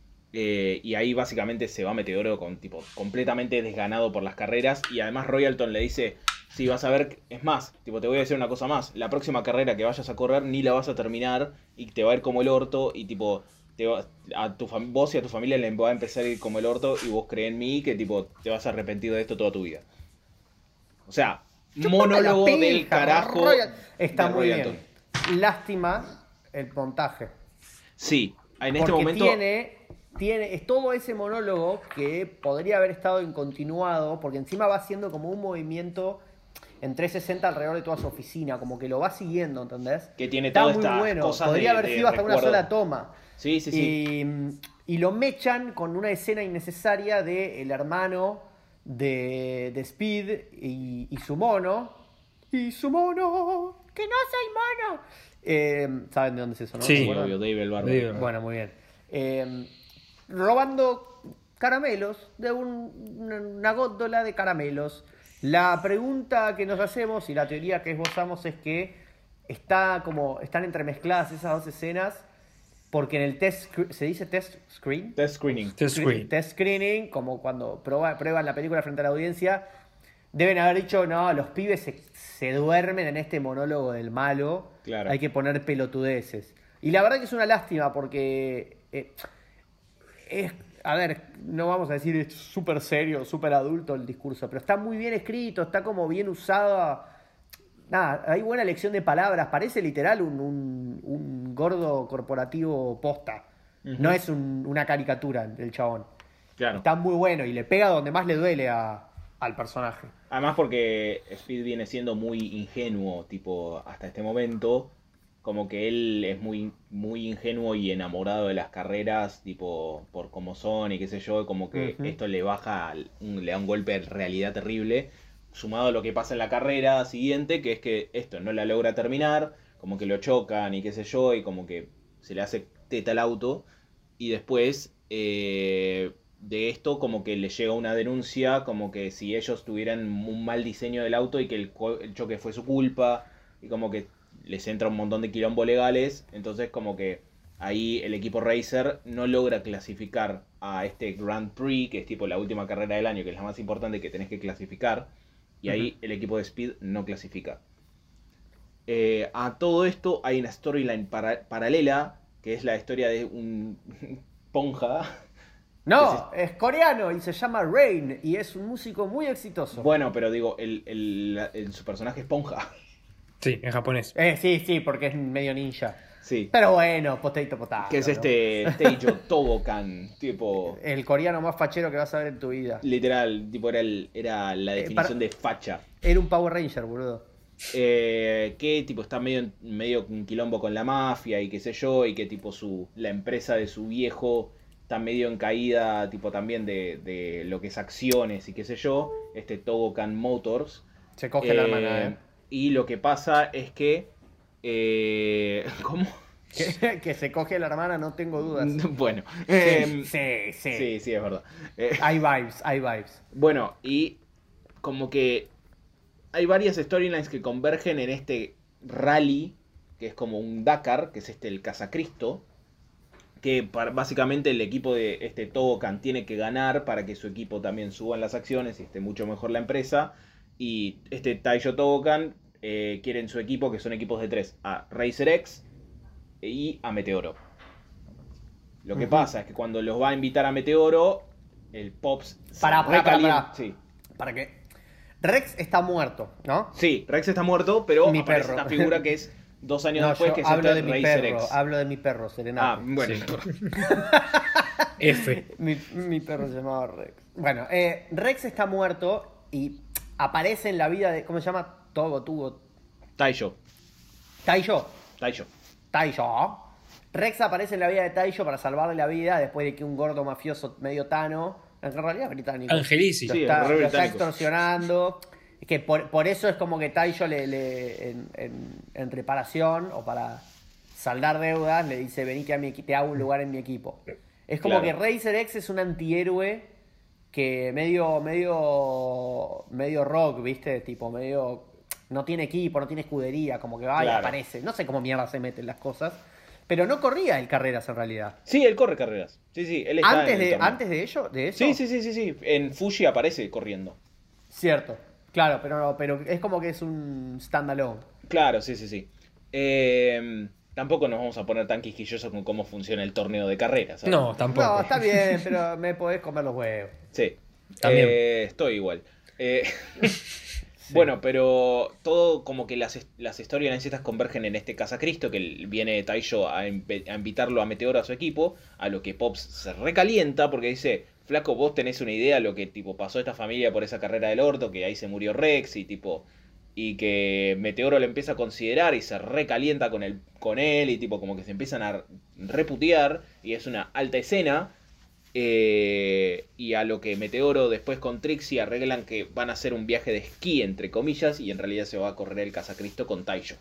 Y ahí básicamente se va Meteoro con tipo completamente desganado por las carreras. Y además Royalton le dice: sí, vas a ver, es más, tipo, te voy a decir una cosa más, la próxima carrera que vayas a correr ni la vas a terminar y te va a ir como el orto. Y tipo, vos y a tu familia le va a empezar a ir como el orto. Y vos creé en mí que tipo te vas a arrepentir de esto toda tu vida. O sea, monólogo del carajo. Está de muy Royalton. bien. Lástima el montaje. Sí, en este Porque momento es todo ese monólogo que podría haber estado incontinuado, porque encima va haciendo como un movimiento en 360 alrededor de toda su oficina, como que lo va siguiendo, ¿entendés? que tiene Está todas muy estas bueno, cosas podría haber de sido hasta una recuerdo. sola toma. Sí, sí, sí. Y lo mechan con una escena innecesaria de el hermano de Speed y su mono. Y su mono, que no soy mono. ¿Saben de dónde es eso, no? Sí, Sí, obvio, Dave el Bárbaro. Dave. Bueno, muy bien. Robando caramelos de una góndola de caramelos. La pregunta que nos hacemos y la teoría que esbozamos es que están entremezcladas esas dos escenas, porque en el ¿se dice test screen? Test screening. Test screen. Test screening, como cuando prueban la película frente a la audiencia, deben haber dicho: no, los pibes se duermen en este monólogo del malo, Claro. hay que poner pelotudeces. Y la verdad que es una lástima porque a ver, no vamos a decir es súper serio, súper adulto el discurso, pero está muy bien escrito, está como bien usado. Nada, hay buena elección de palabras, parece literal un gordo corporativo posta. No es una caricatura del chabón. Claro. Está muy bueno y le pega donde más le duele al personaje. Además porque Speed viene siendo muy ingenuo, tipo, hasta este momento. Como que él es muy, muy ingenuo y enamorado de las carreras, tipo, por cómo son y qué sé yo. Como que esto le baja, le da un golpe de realidad terrible. Sumado a lo que pasa en la carrera siguiente, que es que esto no la logra terminar. Como que lo chocan y qué sé yo, y como que se le hace teta al auto. Y después de esto como que le llega una denuncia, como que si ellos tuvieran un mal diseño del auto y que el choque fue su culpa, y como que les entra un montón de quilombo legales. Entonces como que ahí el equipo Racer no logra clasificar a este Grand Prix, que es tipo la última carrera del año, que es la más importante que tenés que clasificar, y ahí el equipo de Speed no clasifica. A todo esto hay una storyline paralela, que es la historia de un Ponja. No, es coreano y se llama Rain y es un músico muy exitoso. Bueno, pero digo, su personaje es Ponja. Sí, en japonés. Sí, porque es medio ninja. Sí. Pero bueno, potato. Que es ¿no? Teijo Tobokan, tipo, El coreano más fachero que vas a ver en tu vida. literal, tipo era la definición de facha. Era un Power Ranger, boludo. Que tipo está medio un quilombo con la mafia y qué sé yo, y que tipo la empresa de su viejo está medio en caída, tipo también de lo que es acciones y qué sé yo, Togokan Motors. Se coge la hermana, Y lo que pasa es que ¿cómo? Que se coge la hermana, no tengo dudas. Bueno, Sí. sí, es verdad. Hay vibes. Bueno, y como que hay varias storylines que convergen en este rally, que es como un Dakar, que es el Casacristo, que básicamente el equipo de Togokan tiene que ganar para que su equipo también suba en las acciones y esté mucho mejor la empresa. Y Taiyo Togokan quiere en su equipo, que son equipos de 3, a Racer X y a Meteoro. Lo que pasa es que cuando los va a invitar a Meteoro, el Pops Pará. Sí. ¿Para qué? Rex está muerto, ¿no? Sí, Rex está muerto, pero Mi aparece perro. esta figura que es 2 años No, después, yo que es hablo este de mi Racer perro, X. hablo de mi perro, Serenate. Ah, bueno. F. Mi perro se llamaba Rex. Bueno, Rex está muerto y aparece en la vida de, ¿cómo se llama? Tugo. Taisho. Taiyo. Taisho. Rex aparece en la vida de Taiyo para salvarle la vida después de que un gordo mafioso medio tano, en realidad británico, Angelici. Sí, lo re está británico. extorsionando. Que por eso es como que Taiyo en reparación o para saldar deudas le dice: vení que te hago un lugar en mi equipo. Es como Claro. que Racer X es un antihéroe que medio rock, ¿viste? Tipo medio no tiene equipo, no tiene escudería, como que va y Claro. aparece. No sé cómo mierda se meten las cosas. Pero no corría el carreras en realidad. Sí, él corre carreras. Sí, él está en el torneo. Antes de ello, de eso. Sí. En Fuji aparece corriendo. Cierto. Claro, pero es como que es un standalone. Claro, sí. Tampoco nos vamos a poner tan quisquillosos con cómo funciona el torneo de carreras. ¿sabes? No, tampoco. No, está bien, pero me podés comer los huevos. Sí. También. Estoy igual. Bueno, pero todo como que las historias estas convergen en este Casacristo, que viene Taisho a invitarlo a Meteoro a su equipo, a lo que Pops se recalienta porque dice: flaco, vos tenés una idea de lo que tipo pasó a esta familia por esa carrera del orto, que ahí se murió Rex y que Meteoro lo empieza a considerar y se recalienta con él y tipo como que se empiezan a reputear y es una alta escena. Y a lo que Meteoro después con Trixie arreglan que van a hacer un viaje de esquí, entre comillas, y en realidad se va a correr el Casacristo con Taisho.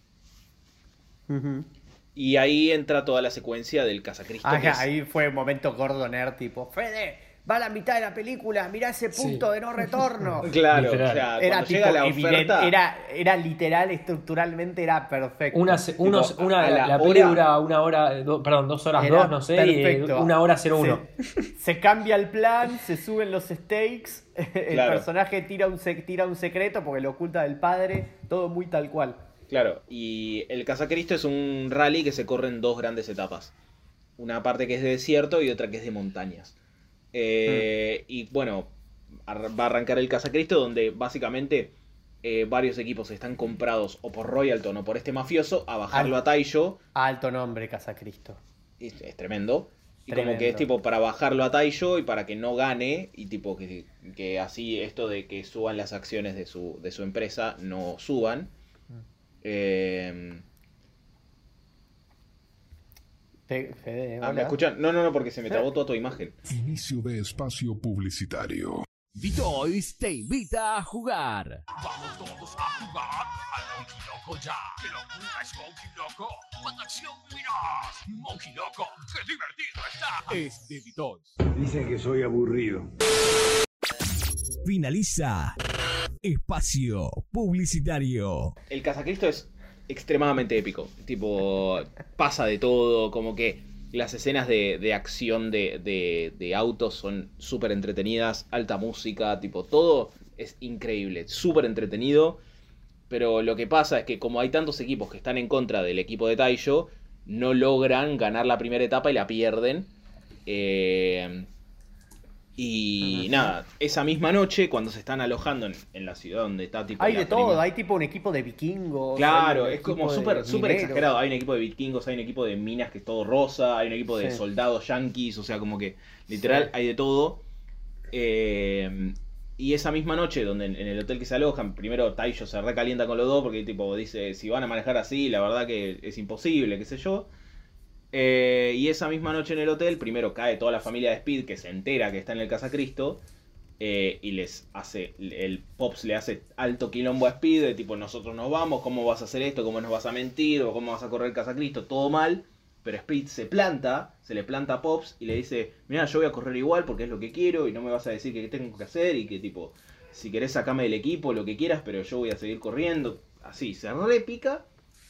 Y ahí entra toda la secuencia del Casacristo. que es- Ahí fue un momento gordo nerd, tipo, Fede, va a la mitad de la película, mirá ese punto de no retorno. Claro, Literal. o sea, Era cuando tipo llega la evidente, oferta... era literal, estructuralmente era perfecto. a la la hora- peli dura 1 hora, 2 horas Era 2, no sé, perfecto. y 1 hora 01. Se cambia el plan, se suben los stakes, el Claro. personaje tira un secreto porque lo oculta del padre, todo muy tal cual. Claro, y el Casacristo es un rally que se corre en 2 grandes etapas. Una parte que es de desierto y otra que es de montañas. Y bueno, va a arrancar el Casacristo, donde básicamente varios equipos están comprados o por Royalton o por este mafioso a bajarlo a Taisho. Alto nombre, Casacristo. Es tremendo. Y como Tremendo. que es tipo para bajarlo a Taisho y para que no gane. Y tipo que así esto de que suban las acciones de su empresa no suban. Fede, ¿Me hola. escuchan? No, porque se me trabó toda tu imagen. Inicio de espacio publicitario. Vitoys te invita a jugar. Vamos todos a jugar al Monkey Loco ya. ¡Qué locura es Monkey Loco! ¡Cuánta acción miras! ¡Monkey Loco! ¡Qué divertido está! Es de Vitoys. Dicen que soy aburrido. Finaliza espacio publicitario. El Casacristo es extremadamente épico. Tipo, pasa de todo. Como que las escenas de acción de autos son súper entretenidas. Alta música, tipo, todo es increíble. Súper entretenido. Pero lo que pasa es que como hay tantos equipos que están en contra del equipo de Taisho, no logran ganar la primera etapa y la pierden. Y nada, esa misma noche, cuando se están alojando en la ciudad donde está tipo... Hay la de todo, prima- hay tipo un equipo de vikingos. Claro, hay un es como equipo súper de súper mineros. exagerado. Hay un equipo de vikingos, hay un equipo de minas que es todo rosa, hay un equipo de Sí. soldados yanquis, o sea, como que literal Sí. hay de todo. Y esa misma noche, donde en el hotel que se alojan, primero Taisho se recalienta con los dos porque tipo dice, si van a manejar así, la verdad que es imposible, qué sé yo. Y esa misma noche en el hotel, primero cae toda la familia de Speed que se entera que está en el Casacristo. Y les hace, el Pops le hace alto quilombo a Speed, de tipo, nosotros nos vamos, ¿cómo vas a hacer esto? ¿Cómo nos vas a mentir? ¿O cómo vas a correr el Casacristo? Todo mal. Pero Speed se le planta a Pops y le dice, mira, yo voy a correr igual porque es lo que quiero y no me vas a decir qué tengo que hacer y que tipo, si querés sacame del equipo, lo que quieras, pero yo voy a seguir corriendo. Así, se repica.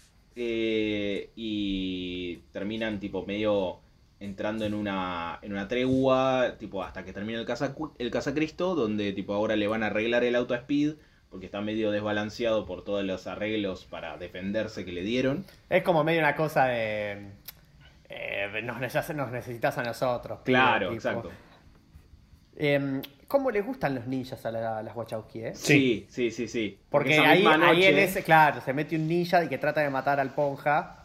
Y terminan tipo medio entrando en una tregua, tipo hasta que termina el Casacristo, donde tipo ahora le van a arreglar el auto a Speed porque está medio desbalanceado por todos los arreglos para defenderse que le dieron. Es como medio una cosa de... nos necesitas a nosotros. pibe, Claro, tipo. exacto. ¿Cómo les gustan los ninjas a las Wachowski, Sí. Porque esa ahí misma noche- en ese, claro, se mete un ninja y que trata de matar al Ponja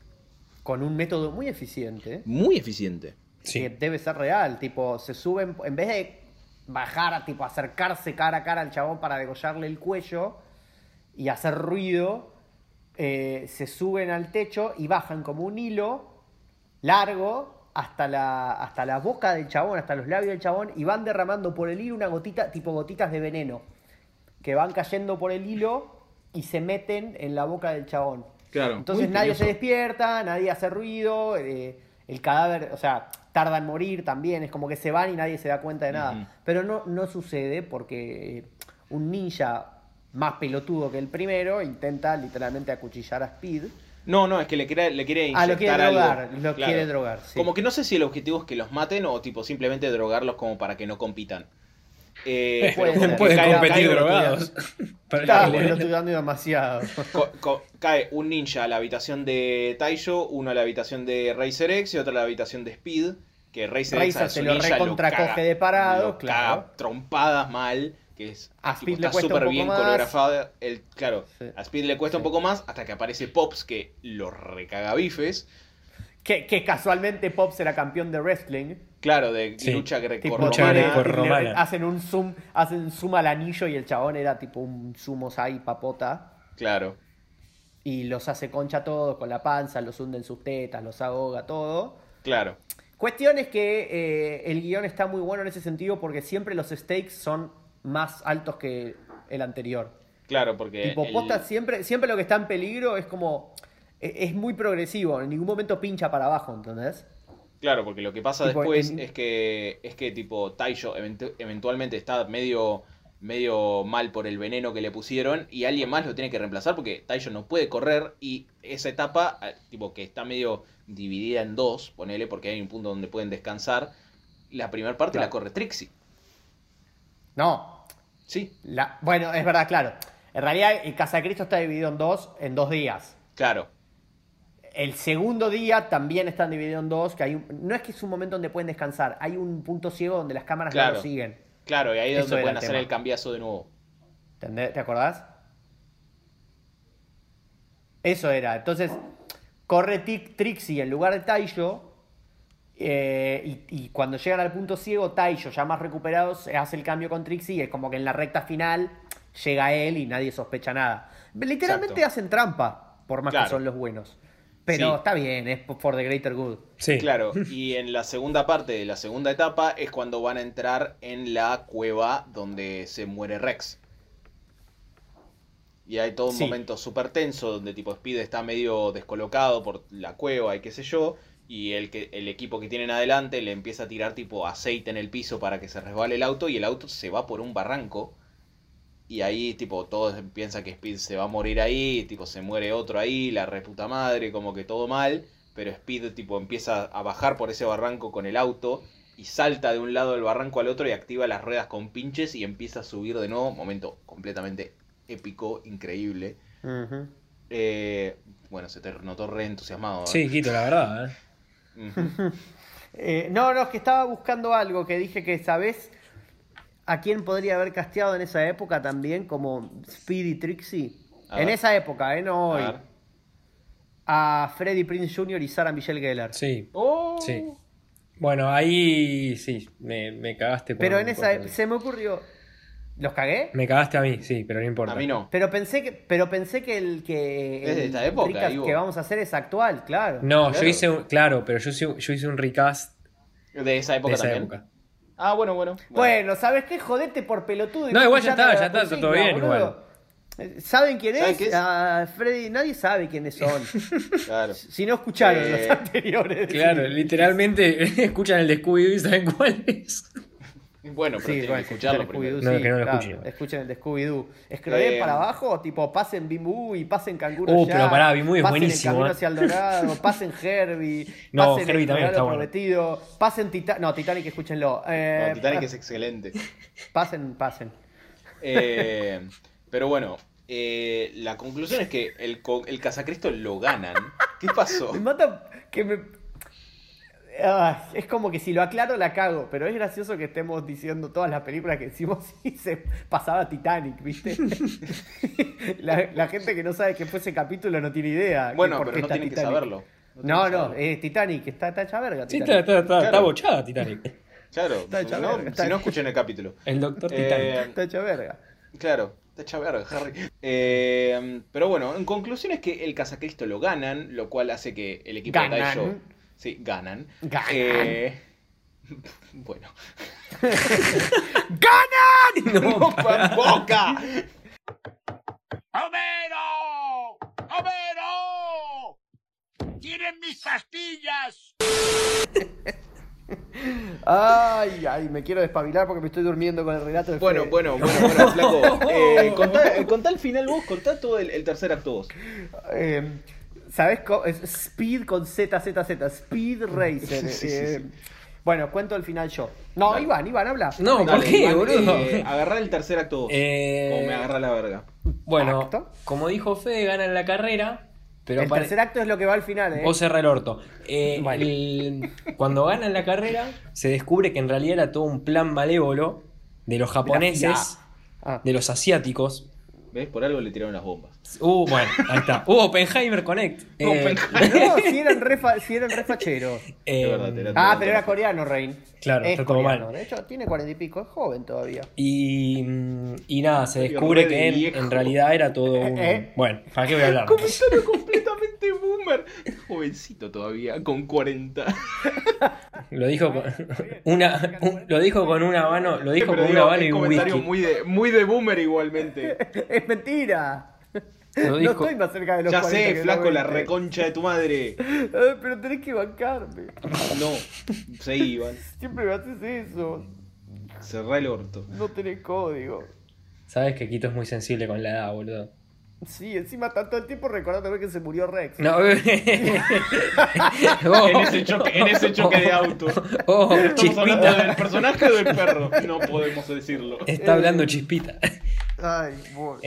con un método muy eficiente. Muy eficiente. Sí. Que debe ser real, tipo, se suben, en vez de bajar, tipo, acercarse cara a cara al chabón para degollarle el cuello y hacer ruido, se suben al techo y bajan como un hilo largo hasta la boca del chabón, hasta los labios del chabón, y van derramando por el hilo una gotita, tipo gotitas de veneno, que van cayendo por el hilo y se meten en la boca del chabón. Claro. Entonces muy nadie ingenioso. se despierta, nadie hace ruido, el cadáver, o sea, tarda en morir también, es como que se van y nadie se da cuenta de nada. Ujú. Pero no sucede porque un ninja más pelotudo que el primero intenta literalmente acuchillar a Speed. No, es que le quiere Lo inyectar quiere algo. drogar, lo Claro. quiere drogar, sí. Como que no sé si el objetivo es que los maten o tipo simplemente drogarlos como para que no compitan. puede pero ser. como que Pueden cae- competir cae- drogados. Para Claro, que porque le- lo estoy dando demasiado. cae un ninja a la habitación de Taisho, uno a la habitación de Racer X y otro a la habitación de Speed. Que Racer X Racer a se su lo ninja recontracoge caga- de parado, lo claro. caga trompadas mal. Que es, A tipo, Speed le está cuesta un súper poco bien más. coreografado. Claro, Sí. a Speed le cuesta un poco más hasta que aparece Pops que lo recaga bifes. Que casualmente Pops era campeón de wrestling. Claro, de Sí. lucha Tipo, Lucha grecorromana. grecorromana. hacen un zoom al anillo y el chabón era tipo un sumo sai papota. Claro. Y los hace concha todos con la panza, los hunde en sus tetas, los ahoga, todo. Claro. Cuestión es que el guión está muy bueno en ese sentido porque siempre los stakes son más altos que el anterior. Claro, porque. Tipo, posta, siempre lo que está en peligro es como... Es muy progresivo, en ningún momento pincha para abajo, ¿entendés? Claro, porque lo que pasa Tipo, después en- es que tipo Taisho eventualmente está medio mal por el veneno que le pusieron y alguien más lo tiene que reemplazar porque Taisho no puede correr y esa etapa, tipo que está medio dividida en dos, ponele, porque hay un punto donde pueden descansar, la primera parte Claro. la corre Trixie. No. Sí, Bueno, es verdad, claro. En realidad el Casacristo está dividido en dos días. claro. El segundo día también están divididos en dos, que no es que es un momento donde pueden descansar, hay un punto ciego donde las cámaras no Claro. lo siguen. Claro, y ahí es Eso donde era pueden el hacer tema. el cambiazo de nuevo. ¿Entendés? ¿Te acordás? Eso era. Entonces, corre Trixie en lugar de Taisho. Y cuando llegan al punto ciego, Taisho, ya más recuperados, hace el cambio con Trixie. Y es como que en la recta final llega él y nadie sospecha nada. Literalmente Exacto. hacen trampa, por más Claro. que son los buenos. Pero Sí. está bien, es for the greater good. Sí. Claro, y en la segunda parte de la segunda etapa es cuando van a entrar en la cueva donde se muere Rex. Y hay todo un Sí. momento súper tenso donde tipo Speed está medio descolocado por la cueva y qué sé yo. Y el equipo que tienen adelante le empieza a tirar tipo aceite en el piso para que se resbale el auto y el auto se va por un barranco. Y ahí tipo todos piensan que Speed se va a morir ahí, tipo se muere otro ahí, la reputa madre, como que todo mal. Pero Speed tipo empieza a bajar por ese barranco con el auto y salta de un lado del barranco al otro y activa las ruedas con pinches y empieza a subir de nuevo. Momento completamente épico, increíble. Ujú. Bueno, se te notó re entusiasmado. ¿eh? Sí, Quito, la verdad. Ujú. No, es que estaba buscando algo que dije que, ¿sabés a quién podría haber casteado en esa época también como Speed y Trixie? A En ver. esa época, no hoy. A ver. A Freddie Prinze Jr. y Sarah Michelle Gellar. Sí. Oh. Sí. Bueno, ahí sí, me cagaste. Pero en esa se me ocurrió. ¿Los cagué? Me cagaste a mí, sí, pero no importa. A mí no. Pero pensé que el que Es de el esta época, recast Ivo. que vamos a hacer es actual, claro. No, Claro. yo hice un. Claro, pero yo hice un recast De esa época de esa también. época. Ah, bueno. Bueno, ¿sabes qué? Jodete por pelotudo. y No, igual ya escuchate está, la ya está, consigna, todo bien, boludo. igual. ¿Saben quién ¿Saben es? qué es? Ah, Freddy, nadie sabe quiénes son. Claro. Si no escucharon los Eh, anteriores. Claro, literalmente escuchan el de Scooby-Doo y saben cuál es. Bueno, pero Sí, tienen bueno, que escucharlo escuchen el primero. Scooby-Doo, No, que no lo escuchen. Escuchen el de Scooby-Doo. Escroleen para abajo, tipo, pasen Bimbu y pasen Canguro ya. Pero pará, Bimbu es pasen buenísimo, el Camino ¿eh? hacia el Dorado, pasen Herbie, No, pasen Herbie el también Regalo está bueno. Prometido, pasen Titanic. No, Titanic, escúchenlo. No, Titanic es excelente. Pasen. Pero bueno, la conclusión es que el Casacristo lo ganan. ¿Qué pasó? Me mata que me... Es como que si lo aclaro la cago, pero es gracioso que estemos diciendo todas las películas que decimos y se pasaba Titanic, ¿viste? La gente que no sabe que fue ese capítulo no tiene idea. Bueno, por pero qué no está tiene que Titanic. saberlo. No, Titanic, está hecha verga. Sí, Titanic. está Claro. bochada Titanic. Claro, Está hecha si no, verga, está si no hecha- escuchen el capítulo. El Doctor Titanic. Está hecha verga. Claro, está hecha verga, Harry. Pero bueno, en conclusión es que el Cazacristo lo ganan, lo cual hace que el equipo de Ganan. Taisho... Sí, ganan. Ganan. Bueno. No, ¡Boca! ¡Homero! ¡Homero! ¡Tienen mis pastillas! Ay, me quiero despabilar porque me estoy durmiendo con el relato de Bueno, Fede. flaco. Contá el final vos, contá todo el tercer acto vos. ¿Sabes? Es Speed con Z. Speed Racer. Sí. Bueno, cuento el final yo. No, Dale. Iván, habla. No, ¿por Dale, qué, Iván, boludo? agarrá el tercer acto vos. Como me agarra la verga. Bueno, Acto. como dijo Fede, ganan la carrera, pero El tercer acto es lo que va al final, ¿eh? vos cerrá el orto. Bueno. Cuando ganan la carrera, se descubre que en realidad era todo un plan malévolo de los japoneses, Ah. de los asiáticos. ¿Ves? Por algo le tiraron las bombas. Bueno, ahí está. Oppenheimer Connect. No, si eran re facheros. Es verdad, te la- Pero era coreano, Rain. Claro, es está todo coreano. mal. De hecho, tiene 40 y pico, es joven todavía. Y nada, se descubre re de que viejo. en realidad era todo un... ¿Eh? Bueno, ¿para qué voy a hablar? Comentario completamente boomer. Jovencito todavía, con 40. Lo dijo con lo dijo con una mano, lo dijo Pero con digo, una mano y es un comentario whisky. muy de boomer igualmente. Es mentira. Lo No dijo- estoy más cerca de los Ya 40 sé, que flaco, los la 20. reconcha de tu madre. Pero tenés que bancarme. No, se iban. Siempre me haces eso. Cerrá el orto. No tenés código. Sabes que Quito es muy sensible con la edad, boludo. Sí, encima está todo el tiempo recordando que se murió Rex. No, En ese choque de auto. ¿Estamos hablando Chispita. del personaje o del perro? No podemos decirlo. Está hablando Chispita. Ay, bueno.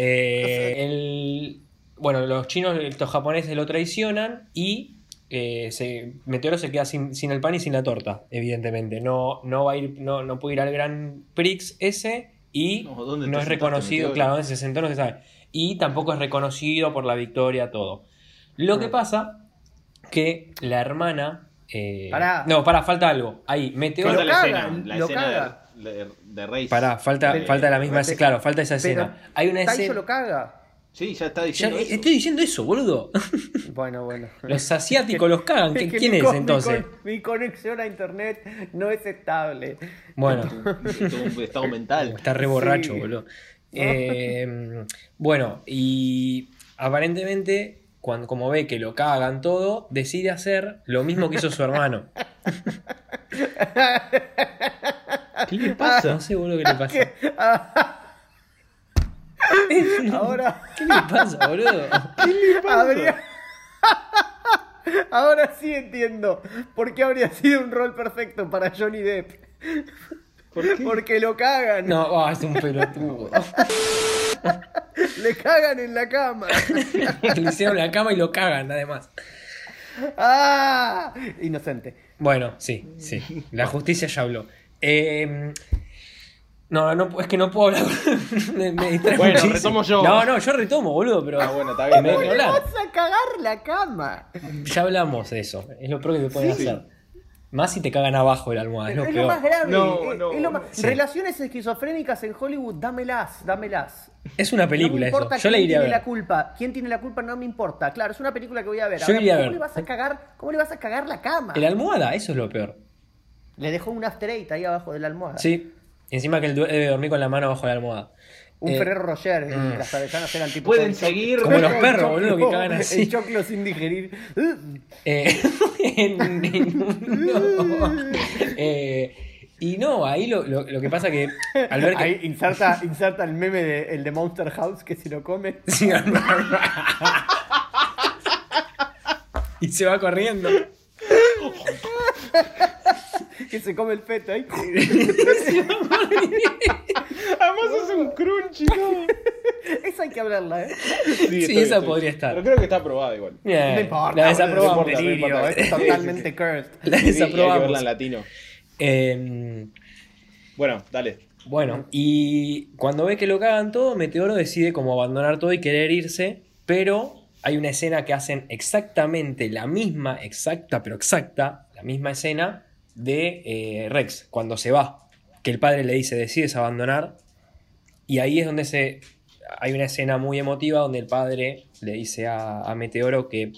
Bueno, los chinos, estos japoneses lo traicionan y Meteoro se queda sin el pan y sin la torta, evidentemente. No va a ir, no puede ir al Gran Prix ese y No, ¿dónde te no es sentaste, reconocido, Meteoro? claro, ¿dónde se sentó? No se sabe. Y tampoco es reconocido por la victoria, todo. Lo que pasa que la hermana. Pará. No, falta algo. Ahí, Meteoro. Falta lo la cagan, escena, la lo escena cagan. de Race. Falta la misma escena. Claro, falta esa Pero escena. Hay una Taisho escena. lo caga. Sí, ya está Ya diciendo eso. estoy diciendo eso, boludo. Bueno. Los asiáticos los cagan. Es que ¿Quién es entonces? Mi conexión a internet no es estable. Bueno, Todo un estado mental. está re borracho, Sí. boludo. Bueno, y aparentemente, como ve que lo cagan todo, decide hacer lo mismo que hizo su hermano. ¿Qué le pasa? No sé, boludo, qué le pasa. Ahora, ¿Qué le pasa, boludo? ahora sí entiendo por qué habría sido un rol perfecto para Johnny Depp. ¿Por qué? Porque lo cagan. No, es un pelotudo. Le cagan en la cama. Le hicieron la cama y lo cagan, además. ¡Ah! Inocente. Bueno, sí. La justicia ya habló. No, es que no puedo hablar. me distrae Bueno, muchísimo. retomo yo. No, yo retomo, boludo, pero. Bueno, está bien. me está dejo bien. hablar. Vas a cagar la cama. Ya hablamos de eso. Es lo peor que te pueden hacer. Más si te cagan abajo de la almohada, es lo Es lo peor. más grave. No, es lo más... sí. Relaciones esquizofrénicas en Hollywood, dámelas. Es una película no me importa eso. Yo la quién iría a tiene ver. la culpa. ¿Quién tiene la culpa? No me importa. Claro, es una película que voy a ver. Yo Ahora, iría a ¿cómo ver. le vas a cagar? ¿Cómo le vas a cagar la cama? La almohada, eso es lo peor. Le dejó un after eight ahí abajo de la almohada. Sí. Encima que él debe dormir con la mano abajo de la almohada. Un Ferrero Rocher. Las avellanas eran tipo... Pueden choclo. seguir. Como los perros, Choclo, boludo, que cagan así. El choclo sin digerir. Y no, ahí lo que pasa que al ver que. Ahí inserta el meme el de Monster House que si lo come. Sí. Y se va corriendo. Que se come el feto ahí. Además es un crunchy, ¿no? Esa hay que hablarla, ¿eh? Sí, esa podría estar. Pero creo que está aprobada igual. Bien, No importa, la desaprobamos. no importa, no Delirio, importa. es totalmente cursed. La Sí, y hay que desaprobamos. verla en latino. Eh, Bueno, dale. Bueno, y cuando ve que lo cagan todo, Meteoro decide como abandonar todo y querer irse, pero hay una escena que hacen exactamente la misma, la misma escena de Rex, cuando se va, que el padre le dice, decides abandonar, y ahí es donde hay una escena muy emotiva donde el padre le dice a Meteoro que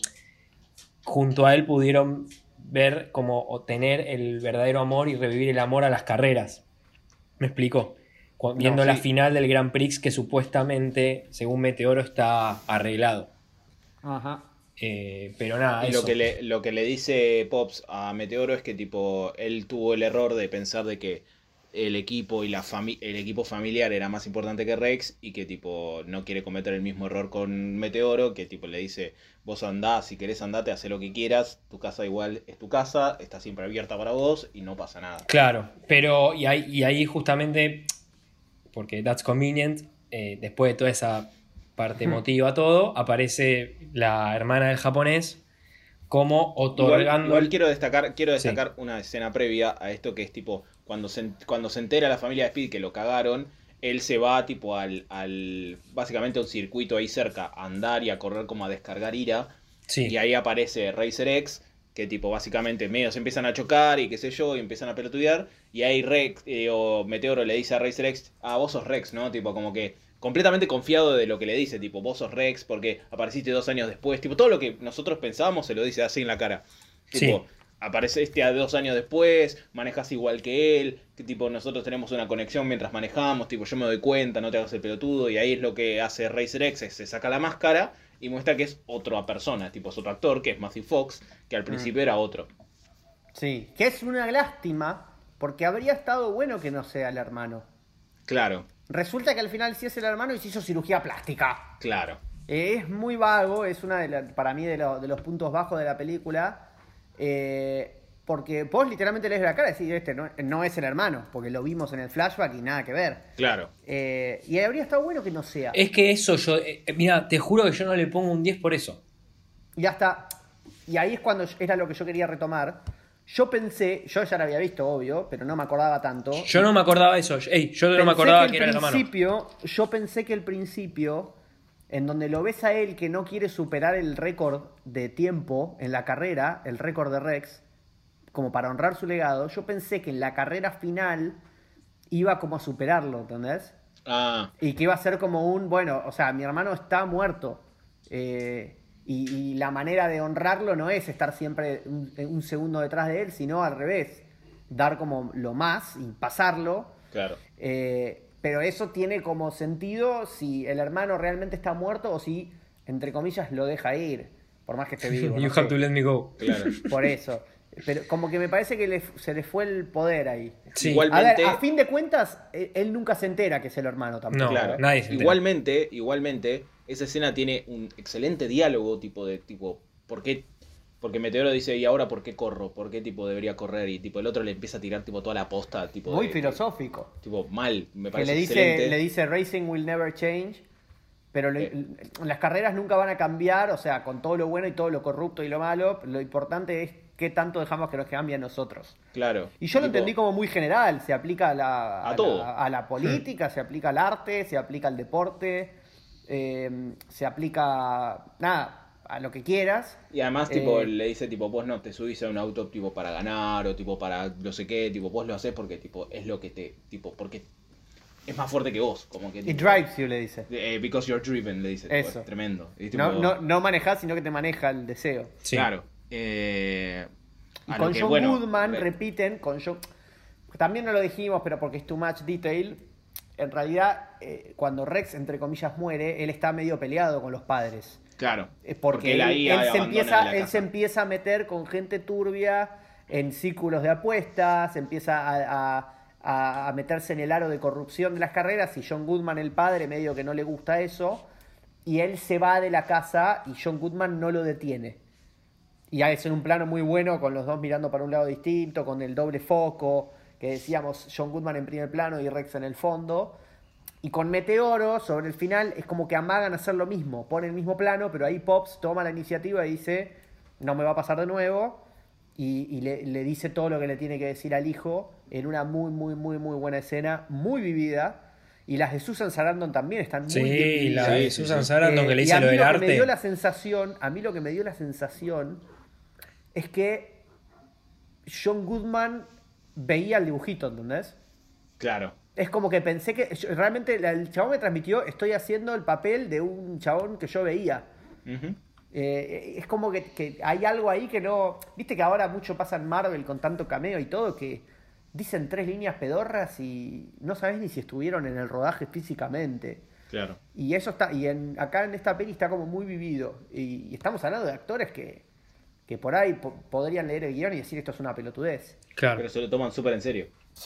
junto a él pudieron ver como obtener el verdadero amor y revivir el amor a las carreras. ¿Me explico? Viendo la sí. final del Grand Prix que supuestamente, según Meteoro, está arreglado. Ajá. Pero nada, Y eso. lo que le dice Pops a Meteoro es que tipo él tuvo el error de pensar de que el equipo y el equipo familiar era más importante que Rex y que tipo no quiere cometer el mismo error con Meteoro, que tipo le dice, vos andá, si querés andate, haz lo que quieras, tu casa igual es tu casa, está siempre abierta para vos y no pasa nada. Claro, pero y ahí justamente, porque that's convenient, después de toda esa parte emotiva, todo, aparece la hermana del japonés como otorgando... Igual quiero destacar una escena previa a esto, que es tipo cuando se entera la familia de Speed que lo cagaron, él se va tipo al básicamente a un circuito ahí cerca a andar y a correr como a descargar ira. Sí. Y ahí aparece Racer X, que tipo básicamente medio se empiezan a chocar y qué sé yo, y empiezan a pelotudear. Y ahí Rex o Meteoro le dice a Racer X, vos sos Rex, ¿no? Tipo como que completamente confiado de lo que le dice, tipo, vos sos Rex porque apareciste 2 años después. Tipo, todo lo que nosotros pensábamos se lo dice así en la cara. Tipo, Sí. apareciste a 2 años después, manejas igual que él, que tipo, nosotros tenemos una conexión mientras manejamos, tipo, yo me doy cuenta, no te hagas el pelotudo, y ahí es lo que hace Racer X, se saca la máscara y muestra que es otra persona, tipo, es otro actor, que es Matthew Fox, que al principio era otro. Sí, que es una lástima, porque habría estado bueno que no sea el hermano. Claro, Resulta que al final sí es el hermano y se hizo cirugía plástica. claro. Es muy vago, es una para mí de los puntos bajos de la película. Porque vos literalmente lees la cara y decís, este no es el hermano, porque lo vimos en el flashback y nada que ver. Claro. Y habría estado bueno que no sea. Es que eso yo... mira, te juro que yo no le pongo un 10 por eso. Y hasta. Y ahí es cuando era lo que yo quería retomar. Yo pensé, yo ya lo había visto, obvio, pero no me acordaba tanto. Yo no me acordaba de eso. Yo no me acordaba que era el hermano. Yo pensé que el principio, en donde lo ves a él que no quiere superar el récord de tiempo en la carrera, el récord de Rex, como para honrar su legado, yo pensé que en la carrera final iba como a superarlo, ¿entendés? Y que iba a ser como bueno, o sea, mi hermano está muerto. Y la manera de honrarlo no es estar siempre un segundo detrás de él, sino al revés, dar como lo más y pasarlo. Claro. Pero eso tiene como sentido si el hermano realmente está muerto o si, entre comillas, lo deja ir, por más que esté vivo. You no have sé. to let me go. Claro. Por eso. Pero como que me parece que se le fue el poder ahí. Sí. Igualmente, A ver, a fin de cuentas, él nunca se entera que es el hermano tampoco. No, claro. nadie se entera. Igualmente, esa escena tiene un excelente diálogo, ¿por qué? Porque Meteoro dice, ¿y ahora por qué corro? ¿Por qué tipo debería correr? Y tipo el otro le empieza a tirar tipo toda la posta, tipo Muy filosófico. tipo mal, me Que parece le excelente. dice Racing will never change, pero las carreras nunca van a cambiar, o sea, con todo lo bueno y todo lo corrupto y lo malo, lo importante es qué tanto dejamos que nos cambie a nosotros. Claro. Y yo lo Tipo, entendí como muy general, se aplica A todo. a la política, se aplica al arte, se aplica al deporte, se aplica, nada, a lo que quieras. Y además, tipo, le dice, tipo, vos no te subís a un auto, tipo, para ganar, o tipo, para no sé qué, tipo, vos lo haces porque, tipo, es lo que tipo, porque es más fuerte que vos, como que... It tipo, drives you, le dice. because you're driven, le dice. Tipo, Eso. es tremendo. Y, tipo, No manejás, sino que te maneja el deseo. Sí. Claro. Y a con lo que, John bueno, Goodman repiten, también no lo dijimos, pero porque es too much detail. En realidad, cuando Rex, entre comillas, muere, él está medio peleado con los padres. Claro. Porque él ahí él se abandona la él casa. se empieza a meter con gente turbia en círculos de apuestas, empieza a meterse en el aro de corrupción de las carreras, y John Goodman, el padre, medio que no le gusta eso, y él se va de la casa y John Goodman no lo detiene. Y es en un plano muy bueno, con los dos mirando para un lado distinto, con el doble foco, que decíamos John Goodman en primer plano y Rex en el fondo. Y con Meteoro, sobre el final, es como que amagan hacer lo mismo. Ponen el mismo plano, pero ahí Pops toma la iniciativa y dice, no me va a pasar de nuevo. Y le dice todo lo que le tiene que decir al hijo en una muy, muy, muy, muy buena escena, muy vivida. Y las de Susan Sarandon también están muy bien Sí, vividas. la de Susan Sarandon que le Y dice a lo mí del lo que arte. me dio la sensación, a mí lo que me dio la sensación es que John Goodman veía el dibujito, ¿entendés? Claro. Es como que pensé que realmente el chabón me transmitió, estoy haciendo el papel de un chabón que yo veía. Ujú. Es como que hay algo ahí que no... Viste que ahora mucho pasa en Marvel con tanto cameo y todo, que dicen 3 líneas pedorras y no sabes ni si estuvieron en el rodaje físicamente. Claro. Y eso está, y acá en esta peli está como muy vivido. Y estamos hablando de actores que por ahí podrían leer el guión y decir esto es una pelotudez. Claro. Pero se lo toman súper en serio. Sí.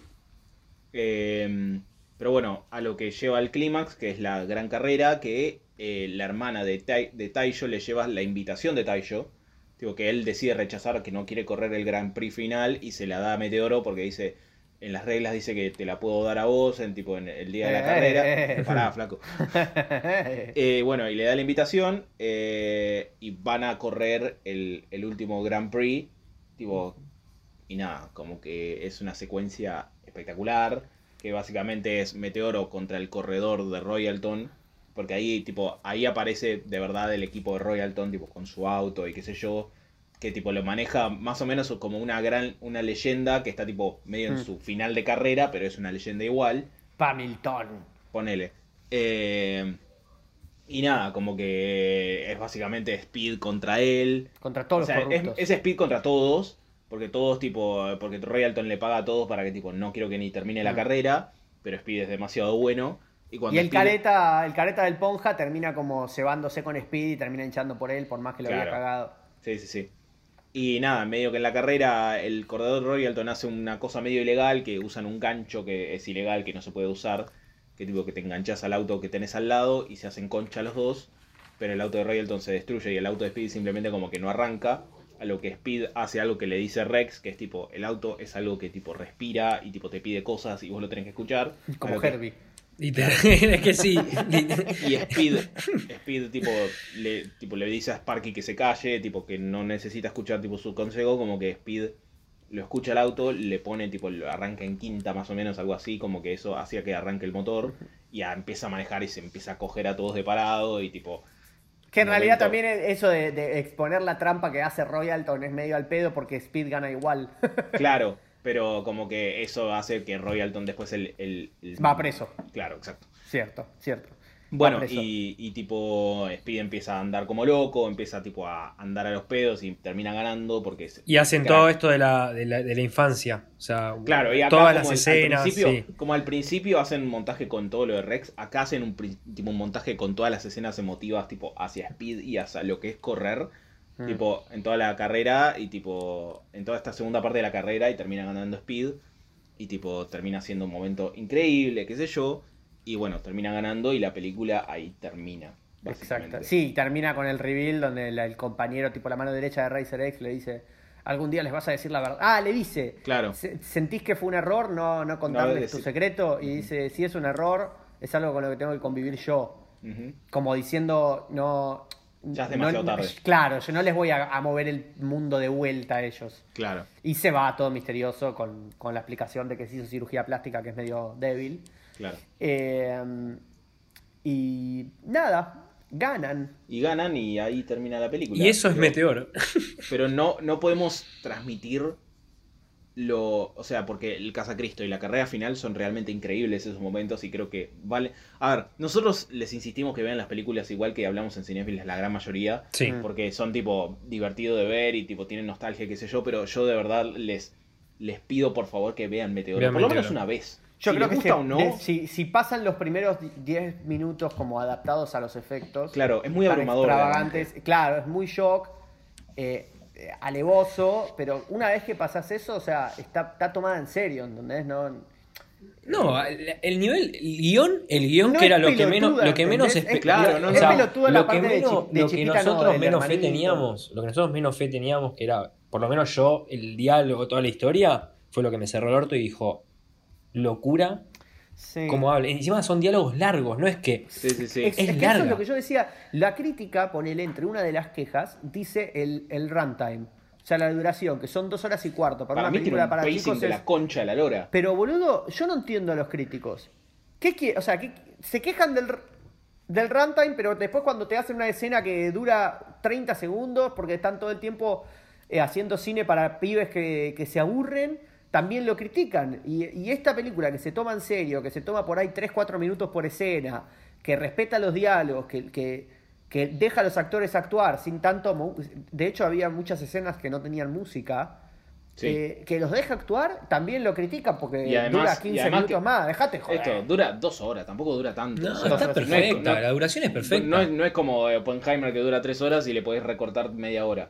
Pero bueno, a lo que lleva al clímax, que es la gran carrera, que la hermana de Taiyo le lleva la invitación de Taiyo. Digo, que él decide rechazar, que no quiere correr el Grand Prix final y se la da a Meteoro porque dice, en las reglas dice que te la puedo dar a vos en el día de la carrera. Pará, flaco. Bueno, y le da la invitación y van a correr el último Grand Prix. Tipo, y nada, como que es una secuencia espectacular, que básicamente es Meteoro contra el corredor de Royalton, porque ahí aparece de verdad el equipo de Royalton, tipo con su auto y qué sé yo, que tipo lo maneja más o menos como una leyenda que está tipo medio en su final de carrera, pero es una leyenda igual. Hamilton. Ponele. Y nada, como que es básicamente Speed contra él. Contra todos O sea, los corruptos. es Speed contra todos. Porque todos, porque Royalton le paga a todos para que, no quiero que ni termine la carrera. Pero Speed es demasiado bueno. Y el careta del Ponja termina como cebándose con Speed y termina hinchando por él, por más que lo había cagado. Sí. Y nada, medio que en la carrera el corredor Royalton hace una cosa medio ilegal, que usan un gancho que es ilegal, que no se puede usar. Que tipo que te enganchas al auto que tenés al lado y se hacen concha los dos. Pero el auto de Royalton se destruye y el auto de Speed simplemente como que no arranca. A lo que Speed hace algo que le dice Rex, que es tipo, el auto es algo que tipo respira y tipo te pide cosas y vos lo tenés que escuchar. Como Herbie. Es que sí. Y Speed tipo le dice a Sparky que se calle, tipo que no necesita escuchar tipo su consejo, como que Speed lo escucha el auto, le pone tipo, lo arranca en quinta más o menos, algo así, como que eso hacía que arranque el motor y ya empieza a manejar y se empieza a coger a todos de parado y tipo... Que en realidad también eso de exponer la trampa que hace Royalton es medio al pedo porque Speed gana igual. Claro, pero como que eso hace que Royalton después va preso. Claro, exacto. Cierto. Bueno, y tipo Speed empieza a andar como loco, empieza tipo a andar a los pedos y termina ganando porque... Y hacen todo esto de la infancia. O sea, claro, y acá todas las al escenas. principio, como al principio hacen un montaje con todo lo de Rex, acá hacen un montaje con todas las escenas emotivas tipo hacia Speed y hacia lo que es correr. Tipo, en toda la carrera y tipo, en toda esta segunda parte de la carrera y termina ganando Speed. Y tipo, termina siendo un momento increíble, qué sé yo. Y bueno, termina ganando y la película ahí termina. Exacto. Sí, termina con el reveal donde el compañero, tipo la mano derecha de Racer X, le dice, algún día les vas a decir la verdad. Ah, le dice, claro. ¿Sentís que fue un error no contarles tu secreto? Y dice, si es un error, es algo con lo que tengo que convivir yo. Como diciendo, no... Ya es demasiado tarde. Claro, yo no les voy a mover el mundo de vuelta a ellos. Claro. Y se va todo misterioso con la explicación de que se hizo cirugía plástica, que es medio débil. Claro. Y nada, ganan. Y ahí termina la película. Y eso es Meteoro. Pero no podemos transmitir o sea, porque el Cazacristo y la carrera final son realmente increíbles esos momentos y creo que vale... A ver, nosotros les insistimos que vean las películas igual que hablamos en Cinéfilos la gran mayoría, sí. Porque son tipo divertido de ver y tipo tienen nostalgia, qué sé yo, pero yo de verdad les pido por favor que vean Meteoro, por lo menos una vez. Yo si creo que gusta o no, si pasan los primeros 10 minutos como adaptados a los efectos, claro, es muy abrumador, extravagantes, realmente. Claro, es muy shock, alevoso, pero una vez que pasas eso, o sea, está tomada en serio, ¿entendés? No, el guión no que era es lo que pelotuda, menos claro, no, es pelotuda la lo que parte de menos, de lo que Chiquita, nosotros del menos fe hermanito. teníamos, lo que nosotros menos fe teníamos, que era, por lo menos yo, el diálogo, toda la historia, fue lo que me cerró el orto y dijo, locura. Sí. cómo habla. Encima son diálogos largos, no es que... Sí, sí, sí. Es Es que eso larga. es lo que yo decía. La crítica, ponele entre una de las quejas, dice el runtime. O sea, la duración, que son 2 horas y cuarto. Para Para una mí tiene película un para pacing chicos de es... la concha de la lora. Pero, boludo, yo no entiendo a los críticos. ¿Qué quiere? O sea, se quejan del runtime, pero después cuando te hacen una escena que dura 30 segundos, porque están todo el tiempo haciendo cine para pibes que se aburren, también lo critican. Y esta película que se toma en serio, que se toma por ahí 3-4 minutos por escena, que respeta los diálogos, que deja a los actores actuar sin tanto... De hecho, había muchas escenas que no tenían música. Sí. Que los deja actuar, también lo critican porque Y además- dura y 15 además minutos que- más. Dejate joder. Esto dura 2 horas, tampoco dura tanto. No, O sea, está no es- perfecta, no- la duración es perfecta. No es como Oppenheimer que dura 3 horas y le podés recortar media hora.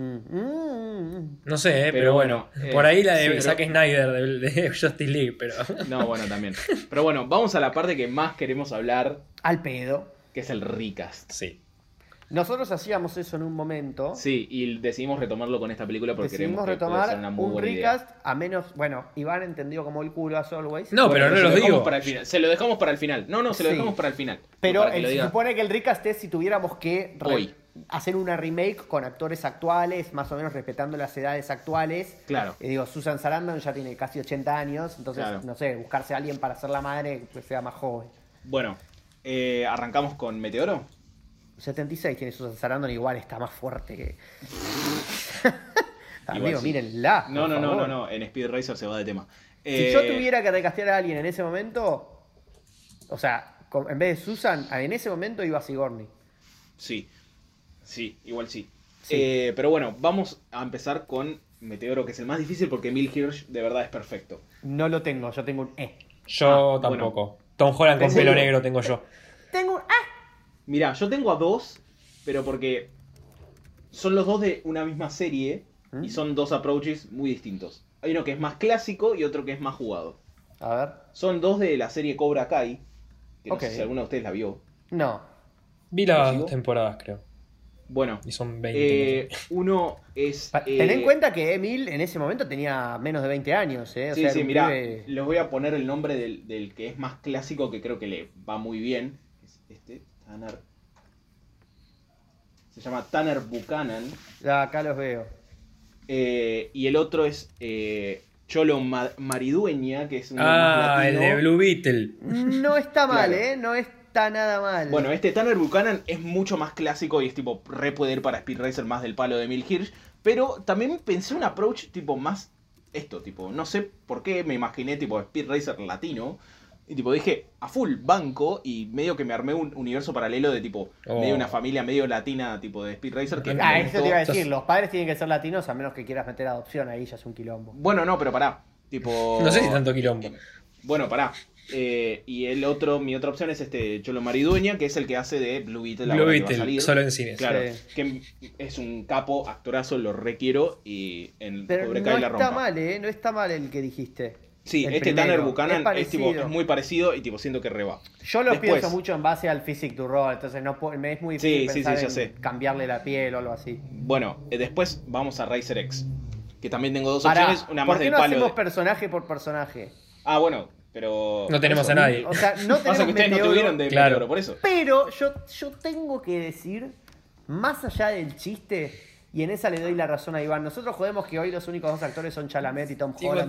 No sé, pero Pero bueno. bueno, Por ahí la de sí, pero- Zack Snyder de Justice League, pero... No, bueno, también. Pero bueno, vamos a la parte que más queremos hablar, Al pedo. que es el recast. Sí. Nosotros hacíamos eso en un momento. Sí, y decidimos retomarlo con esta película porque Decidimos creemos que puede ser retomar una muy un buena recast, a menos, bueno, Iván entendió como el culo as always. No, Bueno, pero no se los lo dejamos digo. para el final. Se lo dejamos para el final. No, se lo Sí. dejamos para el final. Pero Para que lo se diga. supone que el recast es si tuviéramos que Hoy. hacer una remake con actores actuales, más o menos respetando las edades actuales. Claro. Y digo, Susan Sarandon ya tiene casi 80 años, entonces, Claro. no sé, buscarse a alguien para ser la madre que sea más joven. Bueno, arrancamos con Meteoro. 76 tiene Susan Sarandon, igual está más fuerte que... Igual Amigo, sí. mírenla. No, por no, no, favor. no, en Speed Racer se va de tema. Si yo tuviera que recastear a alguien en ese momento, o sea, en vez de Susan, en ese momento iba a Sigourney. Sí, igual sí. Sí. Pero bueno, vamos a empezar con Meteoro, que es el más difícil porque Emil Hirsch de verdad es perfecto. No lo tengo, yo tengo un Yo Ah, tampoco. Tom Holland con ¿En pelo serio? negro tengo yo. Tengo un Mirá, yo tengo a 2, pero porque son los dos de una misma serie y son 2 approaches muy distintos. Hay uno que es más clásico y otro que es más jugado. A ver. Son 2 de la serie Cobra Kai, que no Ok. sé si alguno de ustedes la vio. No. Vi ¿Lo las sigo? 2 temporadas, creo. Bueno, Y son 20. no sé. uno es... Ten en cuenta que Emil en ese momento tenía menos de 20 años, ¿eh? O Sí, sea, sí, era un mirá, pibe- les voy a poner el nombre del que es más clásico, que creo que le va muy bien. Es este, Tanner. Se llama Tanner Buchanan. Ya, acá los veo. Y el otro es Cholo Maridueña, que es un más El latino. de Blue Beetle. No está mal, Claro. ¿eh? No está nada mal. Bueno, este Tanner Buchanan es mucho más clásico y es tipo, re puede ir para Speed Racer más del palo de Emil Hirsch. Pero también pensé un approach tipo más esto, tipo, no sé por qué me imaginé tipo Speed Racer latino. Y tipo dije, a full banco, y medio que me armé un universo paralelo de tipo, Oh. medio una familia medio latina tipo de Speed Racer. Que Ah, me eso gustó. te iba a decir. Los padres tienen que ser latinos a menos que quieras meter adopción. Ahí ya es un quilombo. Bueno, no, pero pará. Tipo. No sé si tanto quilombo. Bueno, pará. Y mi otra opción es este Cholo Maridueña, que es el que hace de Blue Beetle. Blue ahora que va a Beetle, salir. solo en cines. Claro, Sí. que es un capo, actorazo, lo requiero y en Pero Cobra no Kai la está rompa. mal, ¿eh? No está mal el que dijiste. Sí, El este primero. Tanner Buchanan Es tipo, parecido. es muy parecido y tipo siento que reba. Yo lo Después- pienso mucho en base al physic to roll, entonces no me es muy difícil Sí, sí, pensar sí, ya en sé. cambiarle la piel o algo así. Bueno, después vamos a Racer X, que también tengo 2 Pará, opciones, una ¿por más qué del no palo hacemos de... personaje por personaje? Ah, bueno, pero... No tenemos eso. a nadie. O sea, no Pasa que tenemos ustedes no Meteoro, tuvieron de Claro. Meteoro, por eso. pero yo tengo que decir, más allá del chiste, y en esa le doy la razón a Iván, nosotros jodemos que hoy los únicos 2 actores son Chalamet y Tom Holland.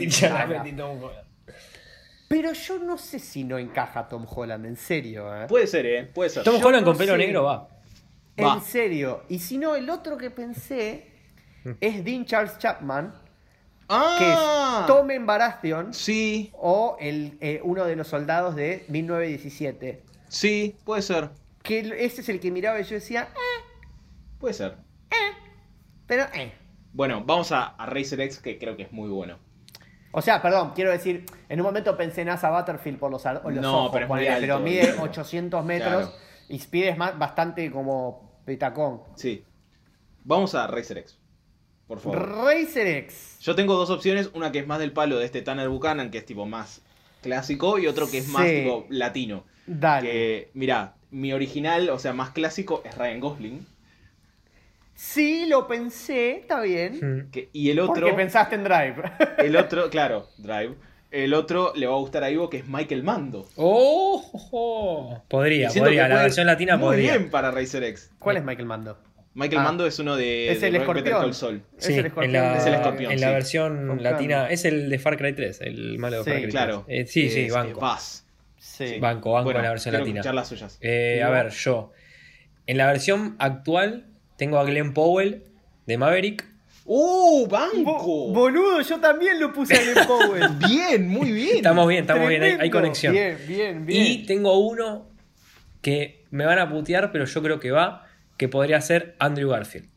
Pero yo no sé si no encaja Tom Holland, en serio, ¿eh? Puede ser, puede ser. Tom Yo Holland no con pelo sé. negro va. Va. En serio. Y si no, el otro que pensé es Dean Charles Chapman, que es ¡Ah! Tom en Baratheon Sí, o uno de los soldados de 1917. sí, puede ser. Que ese es el que miraba y yo decía, Puede ser. pero Bueno, vamos a Racer X, que creo que es muy bueno. O sea, perdón, quiero decir, en un momento pensé en Asa Butterfield por los ojos, No, pero es muy ponele, alto, pero mide boludo. 800 metros Claro. y Speed es bastante como petacón. Sí. Vamos a Racer X, por favor. Racer X. Yo tengo 2 opciones, una que es más del palo de este Tanner Buchanan, que es tipo más clásico, y otro que es más Sí. tipo latino. Dale. Que, mirá, mi original, o sea, más clásico, es Ryan Gosling. Sí, lo pensé, está bien. Mm. Y el otro... Porque pensaste en Drive. El otro, claro, Drive. el otro le va a gustar a Ivo, que es Michael Mando. Podría, Y siento que la puede versión latina muy podría. bien para Racer X. ¿Cuál es Michael Mando? Michael Mando es uno de Es el Better escorpión. Call Saul. Sí, Es el escorpión. Es el escorpión, en sí. la versión Con latina, cambio. es el de Far Cry 3, el malo de Sí, Far Cry Claro. 3. Sí, Es banco. Buzz. Sí. Banco Bueno, en la versión quiero latina. escuchar las suyas. A ver, yo. En la versión actual tengo a Glenn Powell de Maverick. ¡Banco! Boludo, yo también lo puse a Glenn Powell. Bien, muy bien. Estamos bien, hay Tremendo. conexión. Bien. Y tengo uno que me van a putear, pero yo creo que va, que podría ser Andrew Garfield.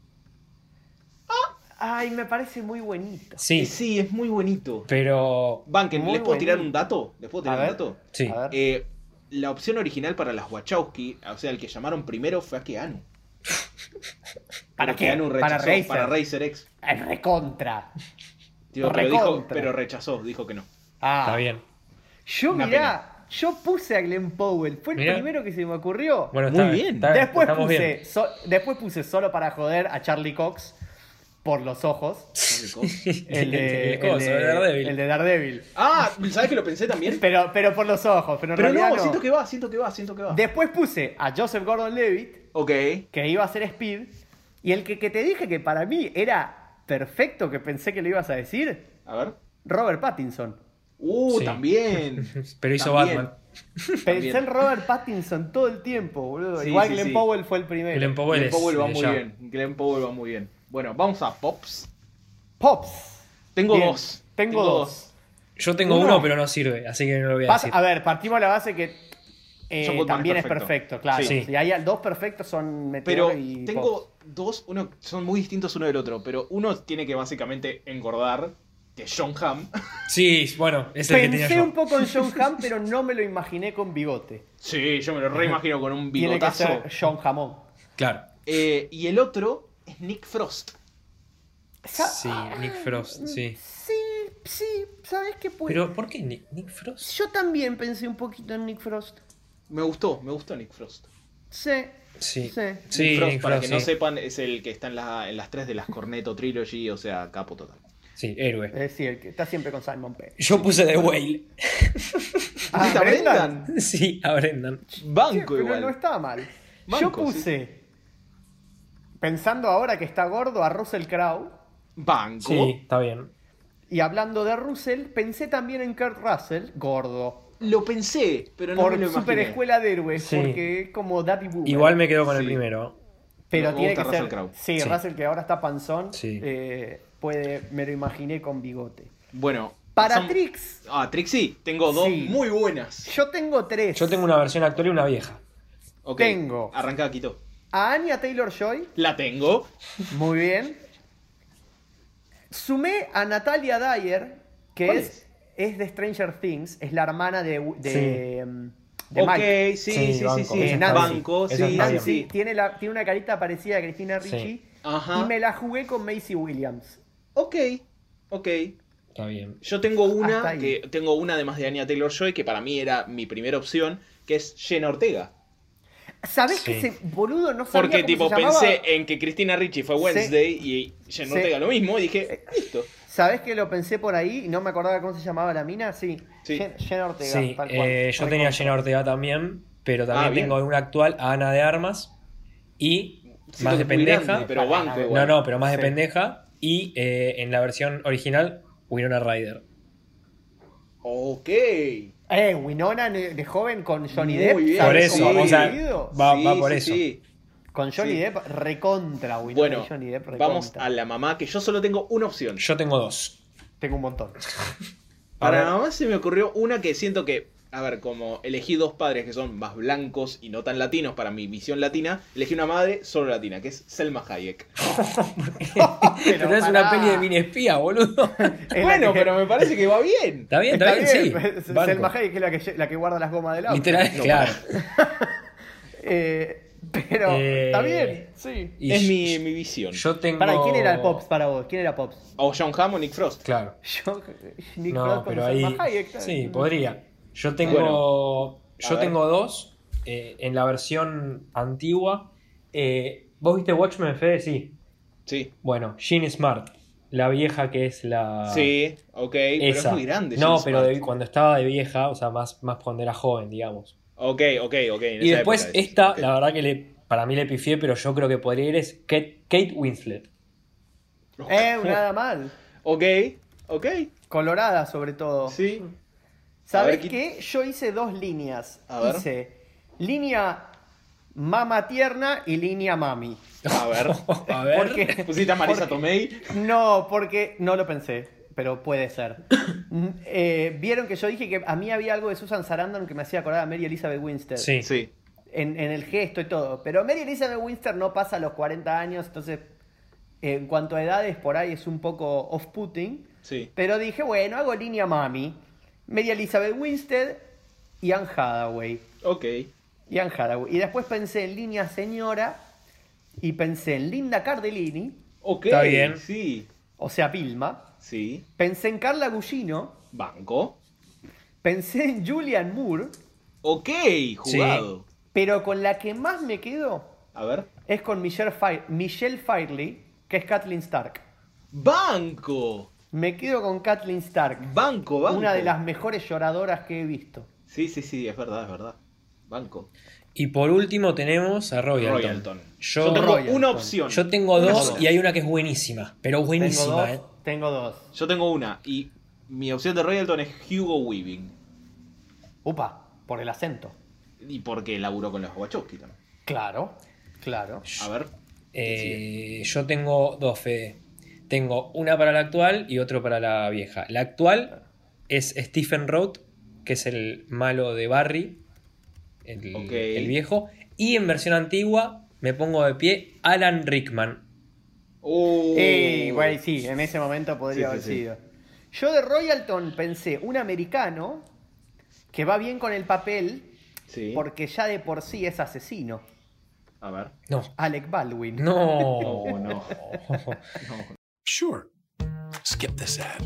Ay, me parece muy bonito. Sí, Sí, es muy bonito. pero... Banken, Muy ¿les puedo tirar bonito. un dato? ¿Les puedo tirar A un ver. dato? Sí. A ver. La opción original para las Wachowski, o sea, el que llamaron primero fue a Keanu. ¿Para Pero qué? Keanu Para rechazó, Racer. para Racer X. Es recontra. Tío, Recontra. pero rechazó, dijo que no. Está bien. Yo, Una mirá, yo puse a Glenn Powell. Fue el Mirá. primero que se me ocurrió. Bueno, Muy está bien. Después estamos puse, bien. después puse solo para joder a Charlie Cox por los ojos. El de, coso, de Daredevil. El de Daredevil. ¿Sabes que lo pensé también? Pero por los ojos. Pero en Pero realidad no, no. siento que va. Después puse a Joseph Gordon-Levitt, Ok. que iba a ser Speed. Y el que te dije que para mí era perfecto, que pensé que lo ibas a decir, A ver. Robert Pattinson. Sí. También. Pero hizo También. Batman. Pensé en Robert Pattinson todo el tiempo, boludo. Sí, Igual sí, Glenn sí. Powell fue el primero. Glenn Powell, Glenn Powell va es, muy ya. bien. Glenn Powell va muy bien. Bueno, vamos a Pops. Pops. Tengo Bien, dos. Tengo dos. Yo tengo Uno. uno, pero no sirve, así que no lo voy a decir. A ver, partimos de la base que John Goodman también es es perfecto. perfecto, claro. Sí. Si hay dos perfectos son Pero Meteor y tengo Pops. dos, uno son muy distintos uno del otro, pero uno tiene que básicamente engordar, que es John Hamm. Sí, bueno, es el que tenía Pensé yo. un poco en John Hamm, pero no me lo imaginé con bigote. Sí, yo me lo reimagino con un Tiene que bigotazo. ser John Hammond. Claro. Y el otro es Nick Frost. Sí, Nick Frost, sí. Sí, ¿sabes qué puede? Pero, ¿por qué Nick Frost? Yo también pensé un poquito en Nick Frost. Me gustó Nick Frost. Sí. Sí. Sí. Sí, Nick Frost, Nick para Frost, que no sí. sepan, es el que está en las 3 de las Cornetto Trilogy, o sea, capo total. Sí, héroe. Sí, el que está siempre con Simon Pegg. Yo puse The Whale. ¿Viste a Brendan? Sí, a Brendan. Banco Pero igual. no estaba mal. Banco, Yo puse, pensando ahora que está gordo, a Russell Crowe. Banco. Sí, está bien. Y hablando de Russell, pensé también en Kurt Russell, gordo. Lo pensé, pero no Por me lo Super imaginé. Escuela de Héroes, Sí. porque es como Daddy Boomer. Igual me quedo con el Sí. primero. Pero me tiene que gusta ser. Russell Crowe. Sí, Sí. Russell que ahora está panzón. Sí. Me lo imaginé con bigote. Bueno. Para son- Trix, Trixie, tengo dos Sí. muy buenas. yo tengo tres. Yo tengo una versión actual y una vieja. Ok, Tengo. Arranca, Quito. A Anya Taylor-Joy, La tengo. muy bien. Sumé a Natalia Dyer, que ¿Cuál es de Stranger Things, es la hermana de Ok, Mike. sí, Sí, sí, banco. sí, sí. Esa está Banco, bien. sí, Esa está sí, bien. sí. Tiene una carita parecida a Cristina Ricci. Sí. Ajá. Y me la jugué con Macy Williams. Ok, ok. Está bien. Yo tengo Hasta una, ahí. tengo una además de Anya Taylor-Joy, que para mí era mi primera opción, que es Jenna Ortega. ¿Sabés Sí. que ese boludo no sabía Porque cómo tipo se llamaba? pensé en que Cristina Ricci fue Wednesday y Jenna Sí. Ortega lo mismo, y dije, listo. ¿Sabés que lo pensé por ahí y no me acordaba cómo se llamaba la mina? Sí, Sí. Jenna Ortega. Sí, tal cual. yo tenía a Jenna Ortega también, pero también bien. tengo una actual, a Ana de Armas, y Siento más que de es muy grande, pendeja. pero banco No, igual. no, pero más de Sí. pendeja. Y en la versión original, Winona Ryder. Ok. Winona de joven con Johnny Muy Depp. bien. ¿sabés Por eso, cómo sí. o sea, ha ido? va Sí, por sí, eso. sí. Con Johnny Sí. Depp recontra Winona Bueno, y Johnny Depp recontra. vamos a la mamá, que yo solo tengo una opción. Yo tengo dos. Tengo un montón. Para A la ver. mamá se me ocurrió una que siento que, a ver, como elegí dos padres que son más blancos y no tan latinos para mi visión latina, elegí una madre solo latina, que es Selma Hayek. Pero es una peli de mini espía, boludo. Bueno, pero me parece que va bien. Está bien, está bien, sí. Banco. Selma Hayek que es la que guarda las gomas del auto. Literal, No, claro. Pero está bien, sí. Y Es yo- mi visión. Yo tengo. Para, ¿quién era el Pops para vos? ¿Quién era Pops? O John Hamm o Nick Frost. Claro. Yo, Nick No, Frost con pero ahí. Selma Hayek. Sí, podría. Yo tengo. Bueno, a yo ver. tengo dos. En la versión antigua. ¿Vos viste Watchmen, Fede? Sí. Sí. Bueno, Jean Smart. la vieja que es la... Sí, ok, pero es esa. muy grande. No, James pero Smart. cuando estaba de vieja, o sea, más cuando era joven, digamos. Ok. En Y esa después época decís, esta, ok. la verdad que para mí le pifié, pero yo creo que podría ir es Kate Winslet. Nada mal. Ok. Colorada, sobre todo. Sí. ¿Sabes A ver, qué? Yo hice 2 líneas. A ver. Hice línea mama tierna y línea mami. A ver. A ver. Porque, ¿Pusiste a Marisa Tomei? no, porque no lo pensé, pero puede ser. Vieron que yo dije que a mí había algo de Susan Sarandon que me hacía acordar a Mary Elizabeth Winstead. Sí. Sí. En el gesto y todo. Pero Mary Elizabeth Winstead no pasa a los 40 años, entonces en cuanto a edades por ahí es un poco off-putting. Sí. Pero dije, bueno, hago línea mami. Mary Elizabeth Winstead y Anne Hathaway. Ok. Y después pensé en línea señora y pensé en Linda Cardellini, Ok. Está bien. Sí. o sea, Vilma. Sí. Pensé en Carla Gugino. Banco. Pensé en Julianne Moore. Ok, jugado. Pero con la que más me quedo A ver. es con Michelle Firely, que es Kathleen Stark. Banco. Me quedo con Kathleen Stark. Banco. Una de las mejores lloradoras que he visto. Sí, es verdad. Banco. Y por último tenemos a Royalton. Yo tengo Royalton. una opción. Yo tengo Una dos sola. y hay una que es buenísima. Pero buenísima, Tengo dos. Yo tengo una. Y mi opción de Royalton es Hugo Weaving. Upa, por el acento. Y porque laburó con los Wachowski también. Claro. A ver. Yo tengo dos, Fede. Tengo una para la actual y otro para la vieja. La actual es Stephen Roth, que es el malo de Barry, el viejo. Y en versión antigua me pongo de pie Alan Rickman. Güey, sí, en ese momento podría Sí, haber sí, sí. sido. Yo de Royalton pensé un americano que va bien con el papel Sí. porque ya de por sí es asesino. A ver. No. Alec Baldwin. No. No. Sure. Skip this ad.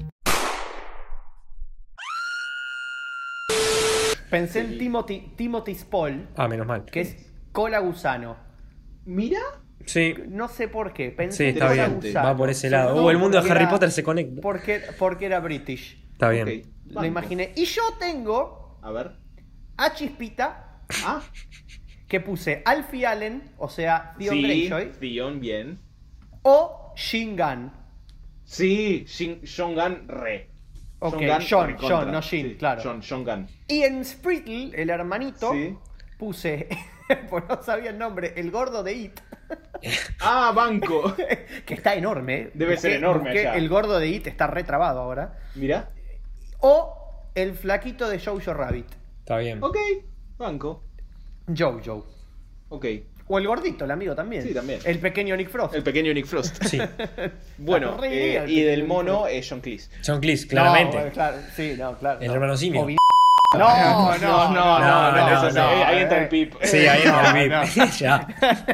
Pensé en Timothy Spall, Ah, menos mal. que es Cola Gusano. Mira. Sí, No sé por qué. sí, Pensé en está Cola bien. Gusano. Va por ese Sobre lado. todo El mundo de porque Harry era- Potter se conecta. Porque era British. Está bien. Ok. Lo Banco. imaginé. Y yo tengo A ver. a Chispita, Ah. que puse Alfie Allen, o sea, Theon Sí. Greyjoy, Theon, bien. o Shingan. Sí. John Gunn, re. Ok, Gunn, John, recontra. no Shin, Sí, claro. John Gunn. Y en Sprittle, el hermanito, Sí. puse, pues no sabía el nombre, el gordo de It, Ah, banco. que está enorme. Debe ser enorme allá. El gordo de It está retrabado ahora. Mira. O el flaquito de Jojo Rabbit, Está bien. Ok. Banco. Jojo. Ok. O el gordito, el amigo también. Sí, también. El pequeño Nick Frost. El pequeño Nick Frost. Sí. Bueno, Re iría el y del pequeño mono Nick es John Cleese. John Cleese, No, claramente. bueno, claro, sí, no, claro. El no. hermano simio. O Vin- No, no, eso no. ahí entra el pip. Sí, ahí está el VIP. Ya.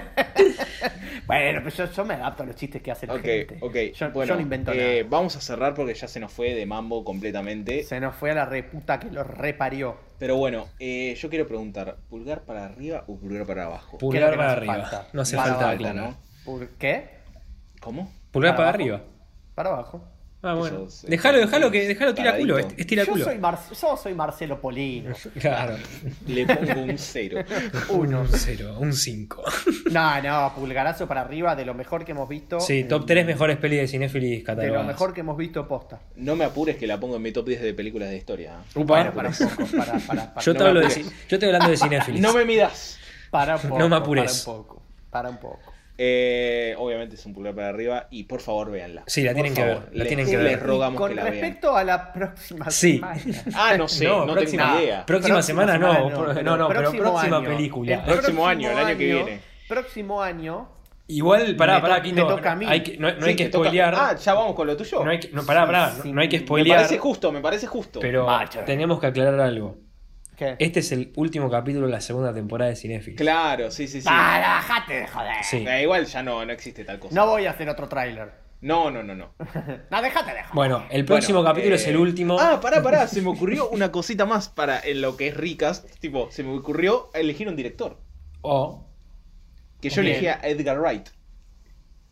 Bueno, pero yo me adapto a los chistes que hace la gente. Ok. Yo Bueno, no invento nada. vamos a cerrar porque ya se nos fue de mambo completamente. Se nos fue a la reputa que lo reparió. Pero bueno, yo quiero preguntar, ¿pulgar para arriba o pulgar para abajo? Pulgar que no para hace arriba. falta. No hace Para falta abajo, aclarar. ¿no? ¿Por qué? ¿Cómo? Pulgar para abajo. arriba. Para abajo. Ah, bueno. Sos, Déjalo tira taradito. culo. Estira Yo culo. soy Marcelo Polino. Claro. Le pongo un 0. Uno. Un 0, un 5. No, pulgarazo para arriba de lo mejor que hemos visto. Sí, top 3 mejores pelis de cinéfilis De catalogadas. lo mejor que hemos visto posta. No me apures que la pongo en mi top 10 de películas de historia. Upa. Bueno, para un poco. Para, Yo te hablo de yo estoy hablando de cinéfilis. No me midas. Para un poco. No me apures. Para un poco. Obviamente es un pulgar para arriba y por favor véanla. Sí, la Por tienen que favor, ver, la tienen que ver. Les rogamos Con que la vean. respecto a la próxima Sí. semana. Ah, no sé, no tengo próxima, ni idea. Próxima semana no, pero próximo próxima año. película. El Próximo año, el año que viene. Próximo año. Igual, pará, Me Quinto. toca a mí. No hay Sí, que te toca. spoilear. Ah, ya vamos con lo tuyo. No hay que, pará, Sí, no hay que me spoilear. parece justo. Pero Vaya. tenemos que aclarar algo. ¿Qué? Este es el último capítulo de la segunda temporada de Cinéfilis. Claro, sí. Para, déjate de joder. Sí. Igual ya no existe tal cosa. No voy a hacer otro tráiler. No. No, déjate de joder. Bueno, el próximo Bueno, capítulo es el último. Ah, pará, se me ocurrió una cosita más para en lo que es Ricas. Tipo, se me ocurrió elegir un director. O. Que yo Bien. elegí a Edgar Wright.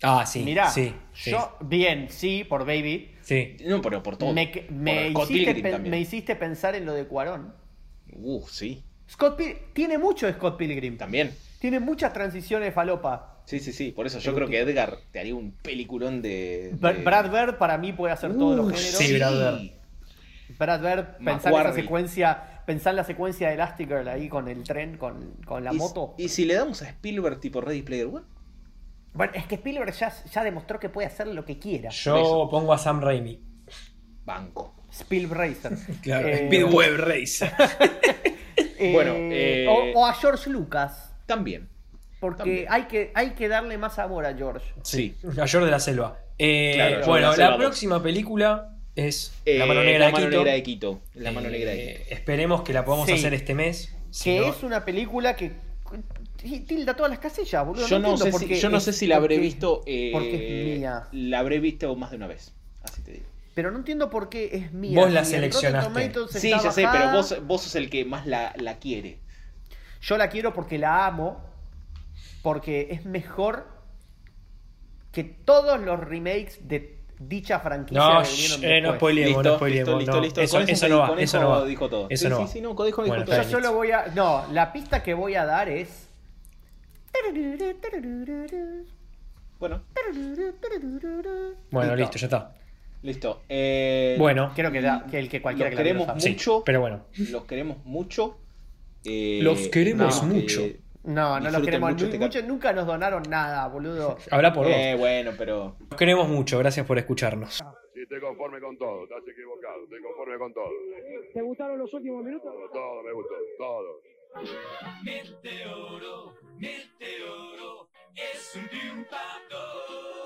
Ah, sí. Mirá, sí, sí, yo, bien, sí, por Baby. sí. No, pero por todo. Me Por Scott Pilgrim también. me hiciste pensar en lo de Cuarón. Sí. Tiene mucho de Scott Pilgrim. También. Tiene muchas transiciones falopa. Sí. Por eso yo creo que Edgar te haría un peliculón de... Brad Bird para mí puede hacer todos los géneros. sí, Brad Bird. Brad Bird, pensá en esa McQuarrie. secuencia, pensá en la secuencia de Elastigirl ahí con el tren, con la moto. ¿Y si le damos a Spielberg tipo Ready Player One? Bueno, es que Spielberg ya demostró que puede hacer lo que quiera. Yo pongo a Sam Raimi. Banco. Spielberg Racer. Claro, Speedweb Racer. Bueno, o a George Lucas. También. Porque También. hay que darle más amor a George. Sí. A George de la Selva. Claro, Bueno, la Selva la 2. próxima película es La mano negra La de mano Quito. negra de Quito. La mano negra de Quito. Esperemos que la podamos Sí. hacer este mes. Si Que no- es una película que tilda todas las casillas, boludo. Yo no entiendo sé por si, qué yo no es- sé si la habré porque- visto. porque es mía. La habré visto más de una vez. Así te digo. Pero no entiendo por qué es mía. Vos la Si en Rotten seleccionaste. Tomatoes Sí, está ya sé, bajada, pero vos sos el que más la quiere. Yo la quiero porque la amo. Porque es mejor que todos los remakes de dicha franquicia No, que vinieron no después. spoileemos, no spoileemos. no. Eso, Con eso no va, con eso no va. dijo todo. Eso no va. Sí, no, Conejo dijo Bueno, todo. está Yo bien. solo voy a... No, la pista que voy a dar es... Bueno, Bueno, listo, ya está. listo. Bueno, Creo que el que cualquiera Los que la vea lo queremos sabe. sí, mucho. pero bueno. Los queremos mucho. Los queremos esperemos mucho. que No los disfruten queremos mucho este mucho. Nunca nos donaron nada, boludo. Habla por vos. Bueno, pero. Los queremos mucho, gracias por escucharnos. Sí, estoy conforme con todo, estás equivocado, estoy conforme con todo. ¿Te gustaron los últimos minutos? Todo me gustó, todo. Meteoro es un triunfador.